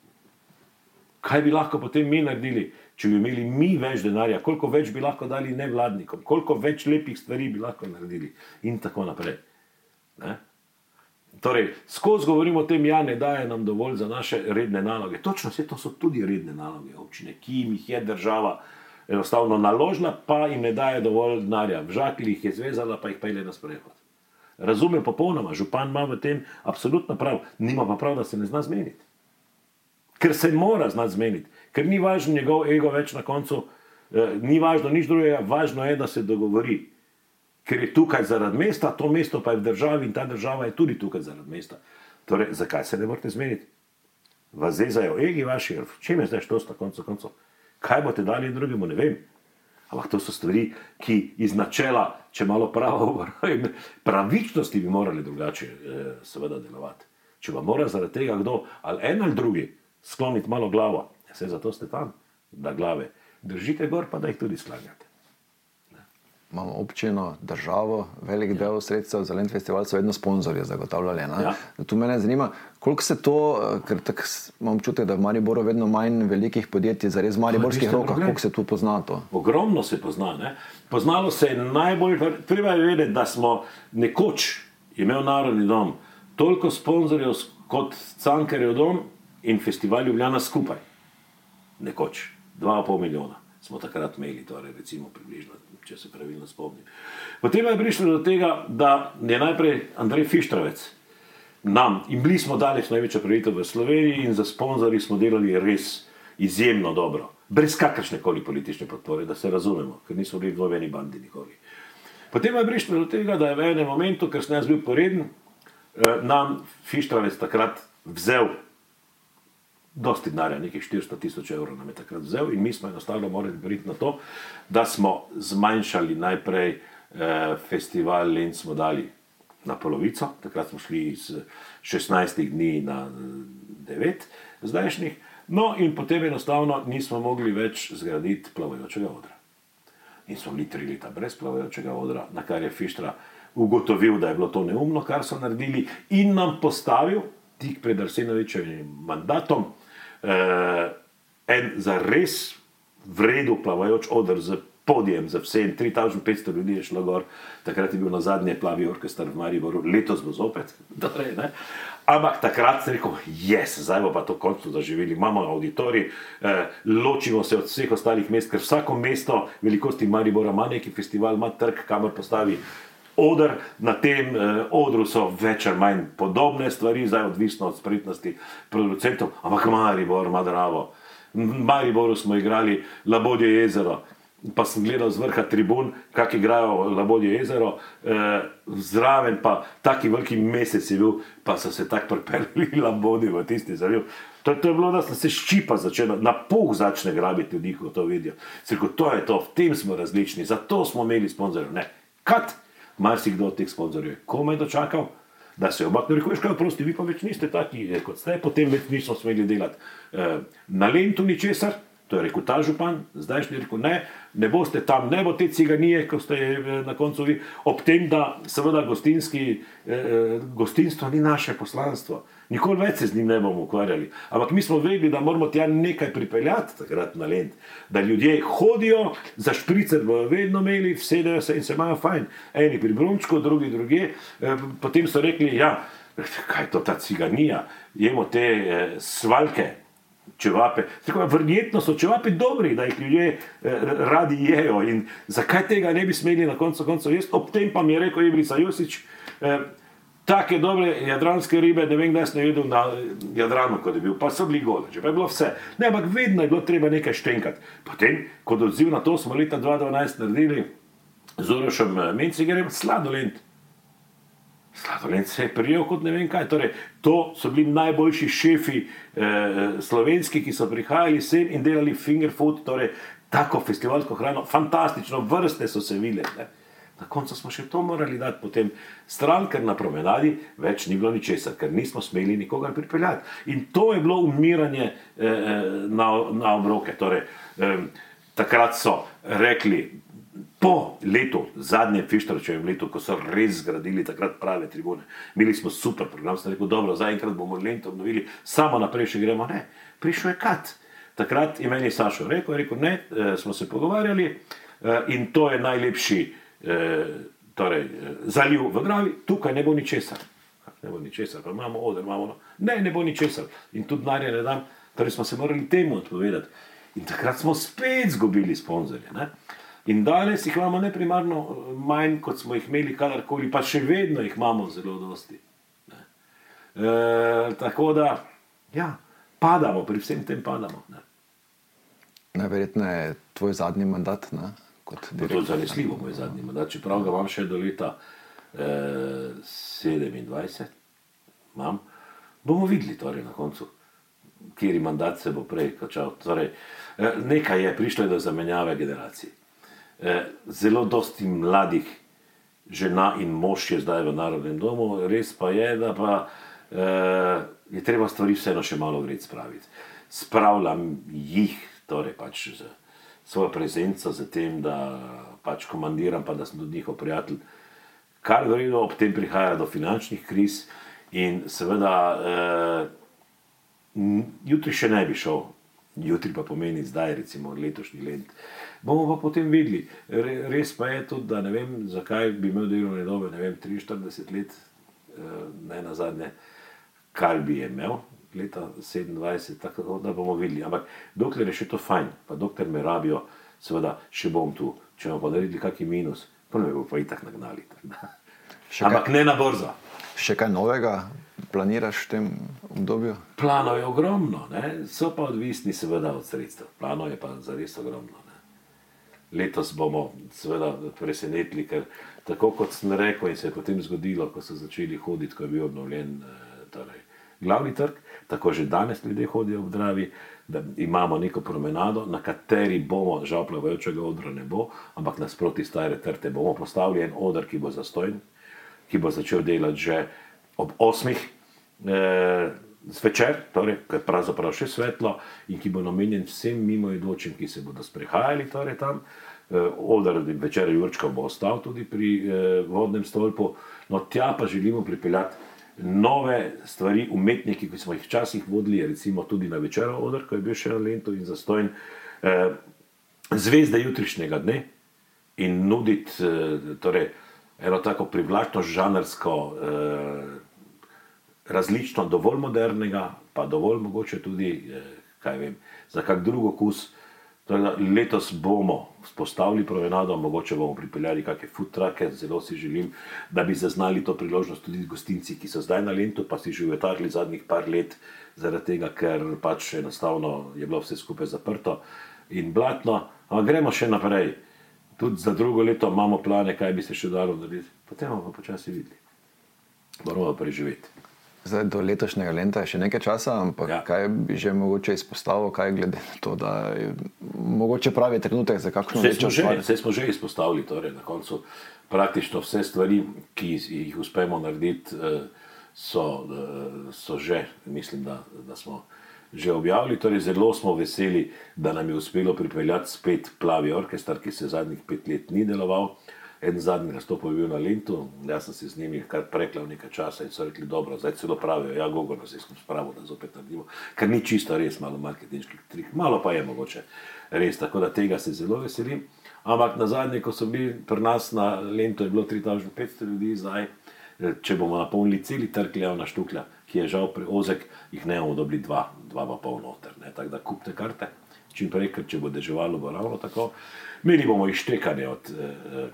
Kaj bi lahko potem mi naredili, če bi imeli mi več denarja, koliko več bi lahko dali nevladnikom, koliko več lepih stvari bi lahko naredili in tako naprej. Ne? Torej, skozi govorimo o tem, ja, ne daje nam dovolj za naše redne naloge. Točno, vse to so tudi redne naloge občine, ki jim jih je država enostavno naložila, pa jim ne daje dovolj denarja. V žaklji jih je zvezala, pa jih pelje na sprehod. Razumem popolnoma, župan ima v tem absolutno prav, nima pa prav, da se ne zna zmeniti. Ker se mora znati zmeniti, ker ni važno njegov ego več na koncu, eh, ni važno nič drugega, važno je, da se dogovori. Ker je tukaj zaradi mesta, to mesto pa je v državi in ta država je tudi tukaj zaradi mesta. Torej, zakaj se ne morate zmeniti? Vas zezajo egi vaši, v čem je zdaj štos na koncu koncev? Kaj boste dali drugemu, ne vem. Ampak to so stvari, ki iz načela, če malo pravo pravičnosti bi morali drugače eh, seveda delovati. Če pa mora zaradi tega kdo, ali en ali drugi, skloniti malo glavo, vse zato ste tam, da glave držite gor, pa da jih tudi sklanjate. Imamo občino, državo, velik ja. del sredstev za Lent festival so vedno sponzorje zagotavljali. Ja. Tu mene zanima, koliko se to, ker tak imam občutek, da v Mariboru vedno manj velikih podjetij, zares v mariborskih rokah, koliko se tu pozna to? Ogromno se pozna. Ne? Poznalo se je najbolj, treba je vedeti, da smo nekoč imel Narodni dom toliko sponzorjev kot Cankarjev dom in Festival Ljubljana skupaj. Nekoč, dva in pol milijona smo takrat imeli, torej recimo približno, če se pravilno spomnim. Potem je prišlo do tega, da je najprej Andrej Fištravec nam, in bili smo daleč največja prireditev v Sloveniji in za sponzorji smo delali res izjemno dobro. Brez kakršne koli politične podpore, da se razumemo, ker nismo bili v dvojeni bandi nikoli. Potem je prišlo do tega, da je v enem momentu, ker sem jaz bil poreden, nam Fištravec takrat vzel dosti denarja, nekih štiristo tisoč evrov nam je takrat vzel in mi smo enostavno morali priti na to, da smo zmanjšali najprej eh, festival Lent smo dali na polovico, takrat smo šli iz šestnajstih dni na devet zdajšnjih, no in potem enostavno nismo mogli več zgraditi plavajočega odra. In smo bili tri leta brez plavajočega odra, na kar je Fištra ugotovil, da je bilo to neumno, kar so naredili in nam postavil tik pred Arsenovičevim mandatom Uh, en za res vredu plavajoč odr z podijem, za vse, tri tisoč petsto ljudi je šlo gor, takrat je bil na zadnje plavi orkester v Mariboru, letos bo zopet, torej, ne? Ampak takrat sem rekel, yes, zdaj bo pa to končno zaživeli, imamo auditorij, eh, ločimo se od vseh ostalih mest, ker vsako mesto velikosti Maribora ima neki festival, ima trg, kamor postavi odr, na tem eh, odru so več ali manj podobne stvari, zdaj odvisno od spretnosti producentov, ampak Maribor ima Dravo. V Mariboru smo igrali Labodje jezero, pa sem gledal z vrha tribun, kak igrajo Labodje jezero, eh, zraven pa taki veliki mesec je bil, pa so se tako pripeljali Labodje v tisti zaliv. To, to je bilo, da sem se ščipa začela, na puh začne grabiti ljudi, ko to vidijo. Sredo, to je to, v tem smo različni, zato smo imeli sponzorjev. Ne, kat! Marsikdo od teh sponzorjev je komaj dočakal, da se je omaknil, rekel, veš kaj, prosti, vi pa več niste taki, kot ste, potem več nismo smeli delati e, na Lentu ničesar, to je rekel ta župan, zdajšnji je rekel, ne, ne boste tam, ne bo te ciganije, ko ste na koncu vi, ob tem, da seveda gostinski, e, gostinstvo ni naše poslanstvo, nikoli več se z njim ne bomo ukvarjali, ampak mi smo vedeli, da moramo tja nekaj pripeljati takrat na Lent, da ljudje hodijo, za špricer bojo vedno imeli, vsedejo se in se imajo fajn, eni pri Brunčku, drugi druge, e, potem so rekli, ja, kaj je to ta ciganija, jemo te e, svaljke, čevape, verjetno so čevape dobri, da jih ljudje eh, radi jejo in zakaj tega ne bi smeli na koncu koncev jesti, ob tem pa mi je rekel Ibrica Jusić, eh, take dobre jadranske ribe, ne vem, da sem jedel na Jadranu, kot je bil, pa so bili gole, že pa je bilo vse, ne, ampak vedno je bilo treba nekaj štenkati. Potem, kot odziv na to, smo leta dva tisoč dvanajst naredili z Urošem Mencigerjem Sladolent. Sladolent se je prijel kot ne vem kaj. Torej, to so bili najboljši šefi eh, slovenski, ki so prihajali sem in delali finger food, torej tako festivalsko hrano, fantastično, vrste so se vile. Ne? Na koncu smo še to morali dati potem stran, ker na promenadi več ni bilo ničesar, ker nismo smeli nikogar pripeljati. In to je bilo umiranje eh, na, na obroke. Torej, eh, takrat so rekli, po letu, zadnjem Fištravčevem letu, ko so res zgradili takrat prave tribune, imeli smo super program, sem rekel, dobro, zaenkrat bomo Lent obnovili, samo naprej še gremo, ne, prišel je kat. Takrat je meni Sašo rekel, je rekel, ne, smo se pogovarjali in to je najlepši torej, zaliv v Dravi, tukaj ne bo ničesar. Ne bo ničesar, pa imamo oder, imamo, ne, ne bo ničesar. In tudi denarja ne dam, torej smo se morali temu odpovedati. In takrat smo spet zgubili sponzorje, ne. In danes jih imamo ne primarno manj, kot smo jih imeli kadarkoli, pa še vedno jih imamo zelo dosti. Ne. E, tako da, ja, padamo, pri vsem tem padamo. Ne. Najverjetneje je tvoj zadnji mandat, ne? Kot direktor. To je zanesljivo moj zadnji mandat, čeprav ga imam še do leta eh, sedemindvajset, imam, bomo videli torej na koncu, kjeri mandat se bo prej končal. Torej, eh, nekaj je, prišlo je do zamenjave generacij. eh, zelo dosti mladih žena in mož je zdaj v Narodnem domu, res pa je, da pa eh, je treba stvari vseeno še malo v red spraviti. Spravljam jih, torej pač z svojo prezenco, z tem, da pač komandiram, pa da sem tudi njihov prijatelj, kar verjetno ob tem prihaja do finančnih kriz in seveda eh, jutri še ne bi šel, jutri pa pomeni zdaj, recimo letošnji let. Bomo pa potem videli. Res pa je tudi, da ne vem, zakaj bi imel delovne dobe, ne vem, triinštirideset let, ne na zadnje, kar bi je imel leta sedemindvajset, tako da bomo videli. Ampak dokler je še to fajn, pa dokler me rabijo, seveda še bom tu. Če bomo pa naredili kakšen minus, pa ne bomo pa itak nagnali. Ampak ne na borzo. Še kaj novega planiraš v tem obdobju? Planov je ogromno, ne? So pa odvisni seveda od sredstev. Planov je pa zares ogromno. Ne? Letos bomo seveda presenetili, ker tako kot sem rekel in se je potem zgodilo, ko so začeli hoditi, ko je bil obnovljen torej, glavni trg, tako že danes ljudje hodijo v Dravi, da imamo neko promenado, na kateri bomo, žal plavajočega odra ne bo, ampak nasproti Stare trte bomo postavili en oder, ki bo zastojen, ki bo začel delati že ob osmih eh, zvečer, torej, ker pravzaprav še svetlo in ki bo namenjen vsem mimoidočim, ki se bodo sprehajali torej, tam. Eh, oder večera Jurčkov bo ostal tudi pri eh, vodnem stolpu, no tja pa želimo pripeljati nove stvari, umetniki, ki smo jih včasih vodili, recimo tudi na večero oder, ko je bil še na Lentu in zastojen, eh, zvezde jutrišnjega dne in nuditi eh, torej, eno tako privlačno, žanrsko, eh, različno, dovolj modernega, pa dovolj mogoče tudi, eh, kaj vem, za kak drug okus. Torej, letos bomo vzpostavili promenado, mogoče bomo pripeljali kakšne food trucke, zelo si želim, da bi zaznali to priložnost tudi gostinci, ki so zdaj na Lentu, pa si životarili zadnjih par let, zaradi tega, ker pač enostavno je bilo vse skupaj zaprto in blatno. Ampak gremo še naprej. Tudi za drugo leto imamo plane, kaj bi se še dalo narediti. Potem bomo pa počasi videli. Moramo preživeti. Zdaj, do letošnjega Lenta je še nekaj časa, ampak ja. Kaj bi že mogoče izpostavil, kaj glede na to, da je mogoče pravi trenutek za kakšno večjo stvar? Vse smo že izpostavili, torej na koncu praktično vse stvari, ki jih uspemo narediti, so, so že, mislim, da, da smo že objavili. Torej, zelo smo veseli, da nam je uspelo pripeljati spet Plavi orkester, ki se zadnjih pet let ni deloval. En zadnji nastopov je bil na Lentu, jaz sem se z njimi kar preklal nekaj časa in so rekli, dobro, zdaj celo pravijo, ja, Gogor nas je skup spravo, da zopet naredimo, ker ni čisto res malo marketinških trik, malo pa je mogoče res, tako da tega se zelo veselim. Ampak na zadnje, ko so bili pri nas na Lentu, je bilo tri tisoč petsto ljudi, zdaj, če bomo napolnili celi trg Leona Štuklja, ki je žal preozek, jih ne bomo dobili dva, dva pa pol noter, ne? Tako da kupte karte, čim prej, ker če bo deževalo, bo ravno tako. Imeli bomo izštekanje od eh,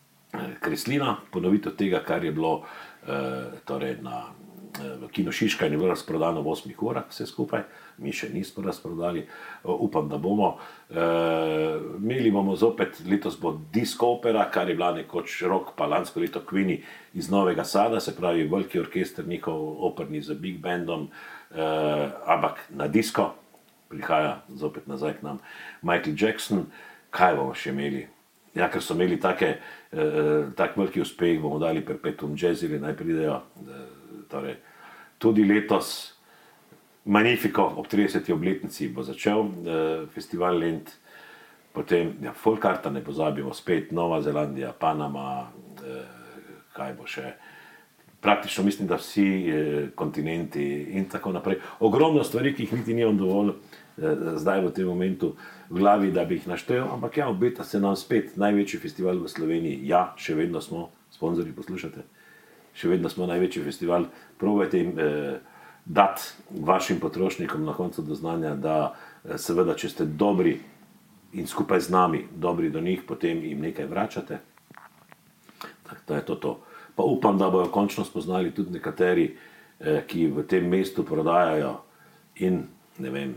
Kreslina, ponovitev tega, kar je bilo eh, torej na v Kino Šiška in je bilo razprodano v osmih urah vse skupaj, mi še nismo razprodali, upam, da bomo. E, imeli bomo zopet, letos bo disco opera, kar je bila nekoč rock, pa lansko leto Queeni iz Novega Sada, se pravi veliki orkester, njihov operni z big bandom, e, ampak na disco, prihaja zopet nazaj k nam Michael Jackson. Kaj bomo še imeli? Ja, ker so imeli take, eh, tak veliki uspeh, bomo dali Perpetuum Jazzile, naj pridejo. Eh, torej, tudi letos Magnifico ob trideseti obletnici bo začel eh, festival Lent, potem ja, Folkarta, ne pozabimo, spet Nova Zelandija, Panama, eh, kaj bo še. Praktično mislim, da vsi eh, kontinenti in tako naprej. Ogromno stvari, ki jih niti nimam dovolj eh, zdaj v tem momentu v glavi, da bi jih naštel, ampak ja, obeta se nam spet največji festival v Sloveniji. Ja, še vedno smo, sponzorji poslušate, še vedno smo največji festival. Probajte jim eh, dati vašim potrošnikom na koncu do znanja, da eh, seveda, če ste dobri in skupaj z nami dobri do njih, potem jim nekaj vračate. Tako da je to to. Pa upam, da bojo končno spoznali tudi nekateri, eh, ki v tem mestu prodajajo in, ne vem,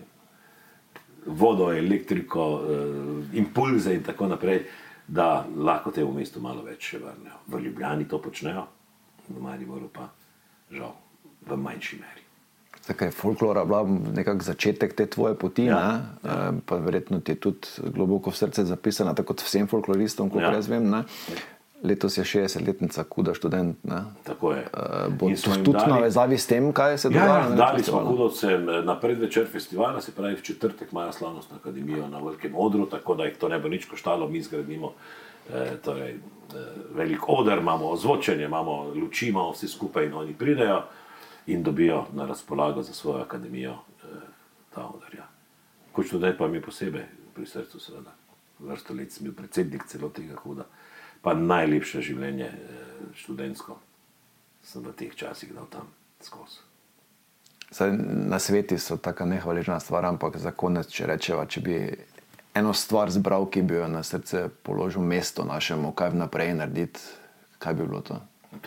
vodo, elektriko, eh, impulze in tako naprej, da lahko temu mestu malo več še vrnejo. V Ljubljani to počnejo, v Mariboru pa žal v manjši meri. Zakaj je folklora bila nekak začetek te tvoje poti, Ja, ne? ja. E, pa verjetno ti je tudi globoko v srce zapisana, tako kot vsem folkloristom, koliko Ja. jaz vem, ne? Letos je šestdesetletnica Kuda študent, ne? Tako je. E, bo In smo to jim tudi dali- na vezavi s tem, kaj se Ja, dogaja? ja, na dali smo festivalu? Kudovcem na predvečer festivala, se pravi v četrtek imajo slavnostno akademijo na velikem odru, tako da jih to ne bo nič koštalo, mi zgradimo eh, torej, eh, velik oder, imamo ozvočenje, imamo luči, imamo vse skupaj in oni pridejo in dobijo na razpolago za svojo akademijo eh, ta oder. Ja. Kot študent pa mi posebej pri srcu seveda. Vrsto let sem bil predsednik celo tega Huda, pa najlepše življenje eh, študentsko sem v teh časih dal tam skozi. Saj, na sveti so taka nehvaležna stvar, ampak za konec, če rečeva, če bi eno stvar zbral, ki bi jo na srce položil mesto našemu, kaj vnaprej narediti, kaj bi bilo to?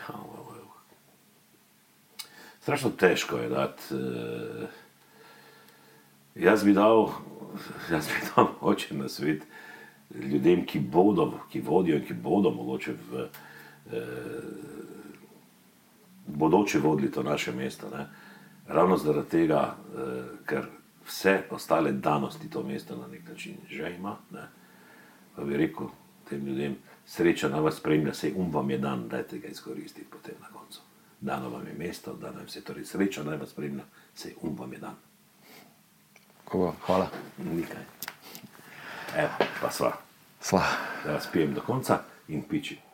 Strašno težko je dati. Eh, jaz bi dal, jaz bi dal mogoče na svet ljudem, ki bodo, ki vodijo in ki bodo mogoče v eh, bodoče vodili to naše mesto. Ne? Ravno zaradi tega, eh, ker vse ostale danosti to mesto na nek način že ima, ne? Pa bi rekel tem ljudem, sreča naj vas spremlja, sej um vam je dan, dajte ga izkoristiti potem na koncu. Dano vam je mesto, dano vam se torej sreča naj vas spremlja, sej um vam je dan. Kogo, hvala. Nikaj. Evo, pa sva. Sva. Da vas pijem do konca in piči.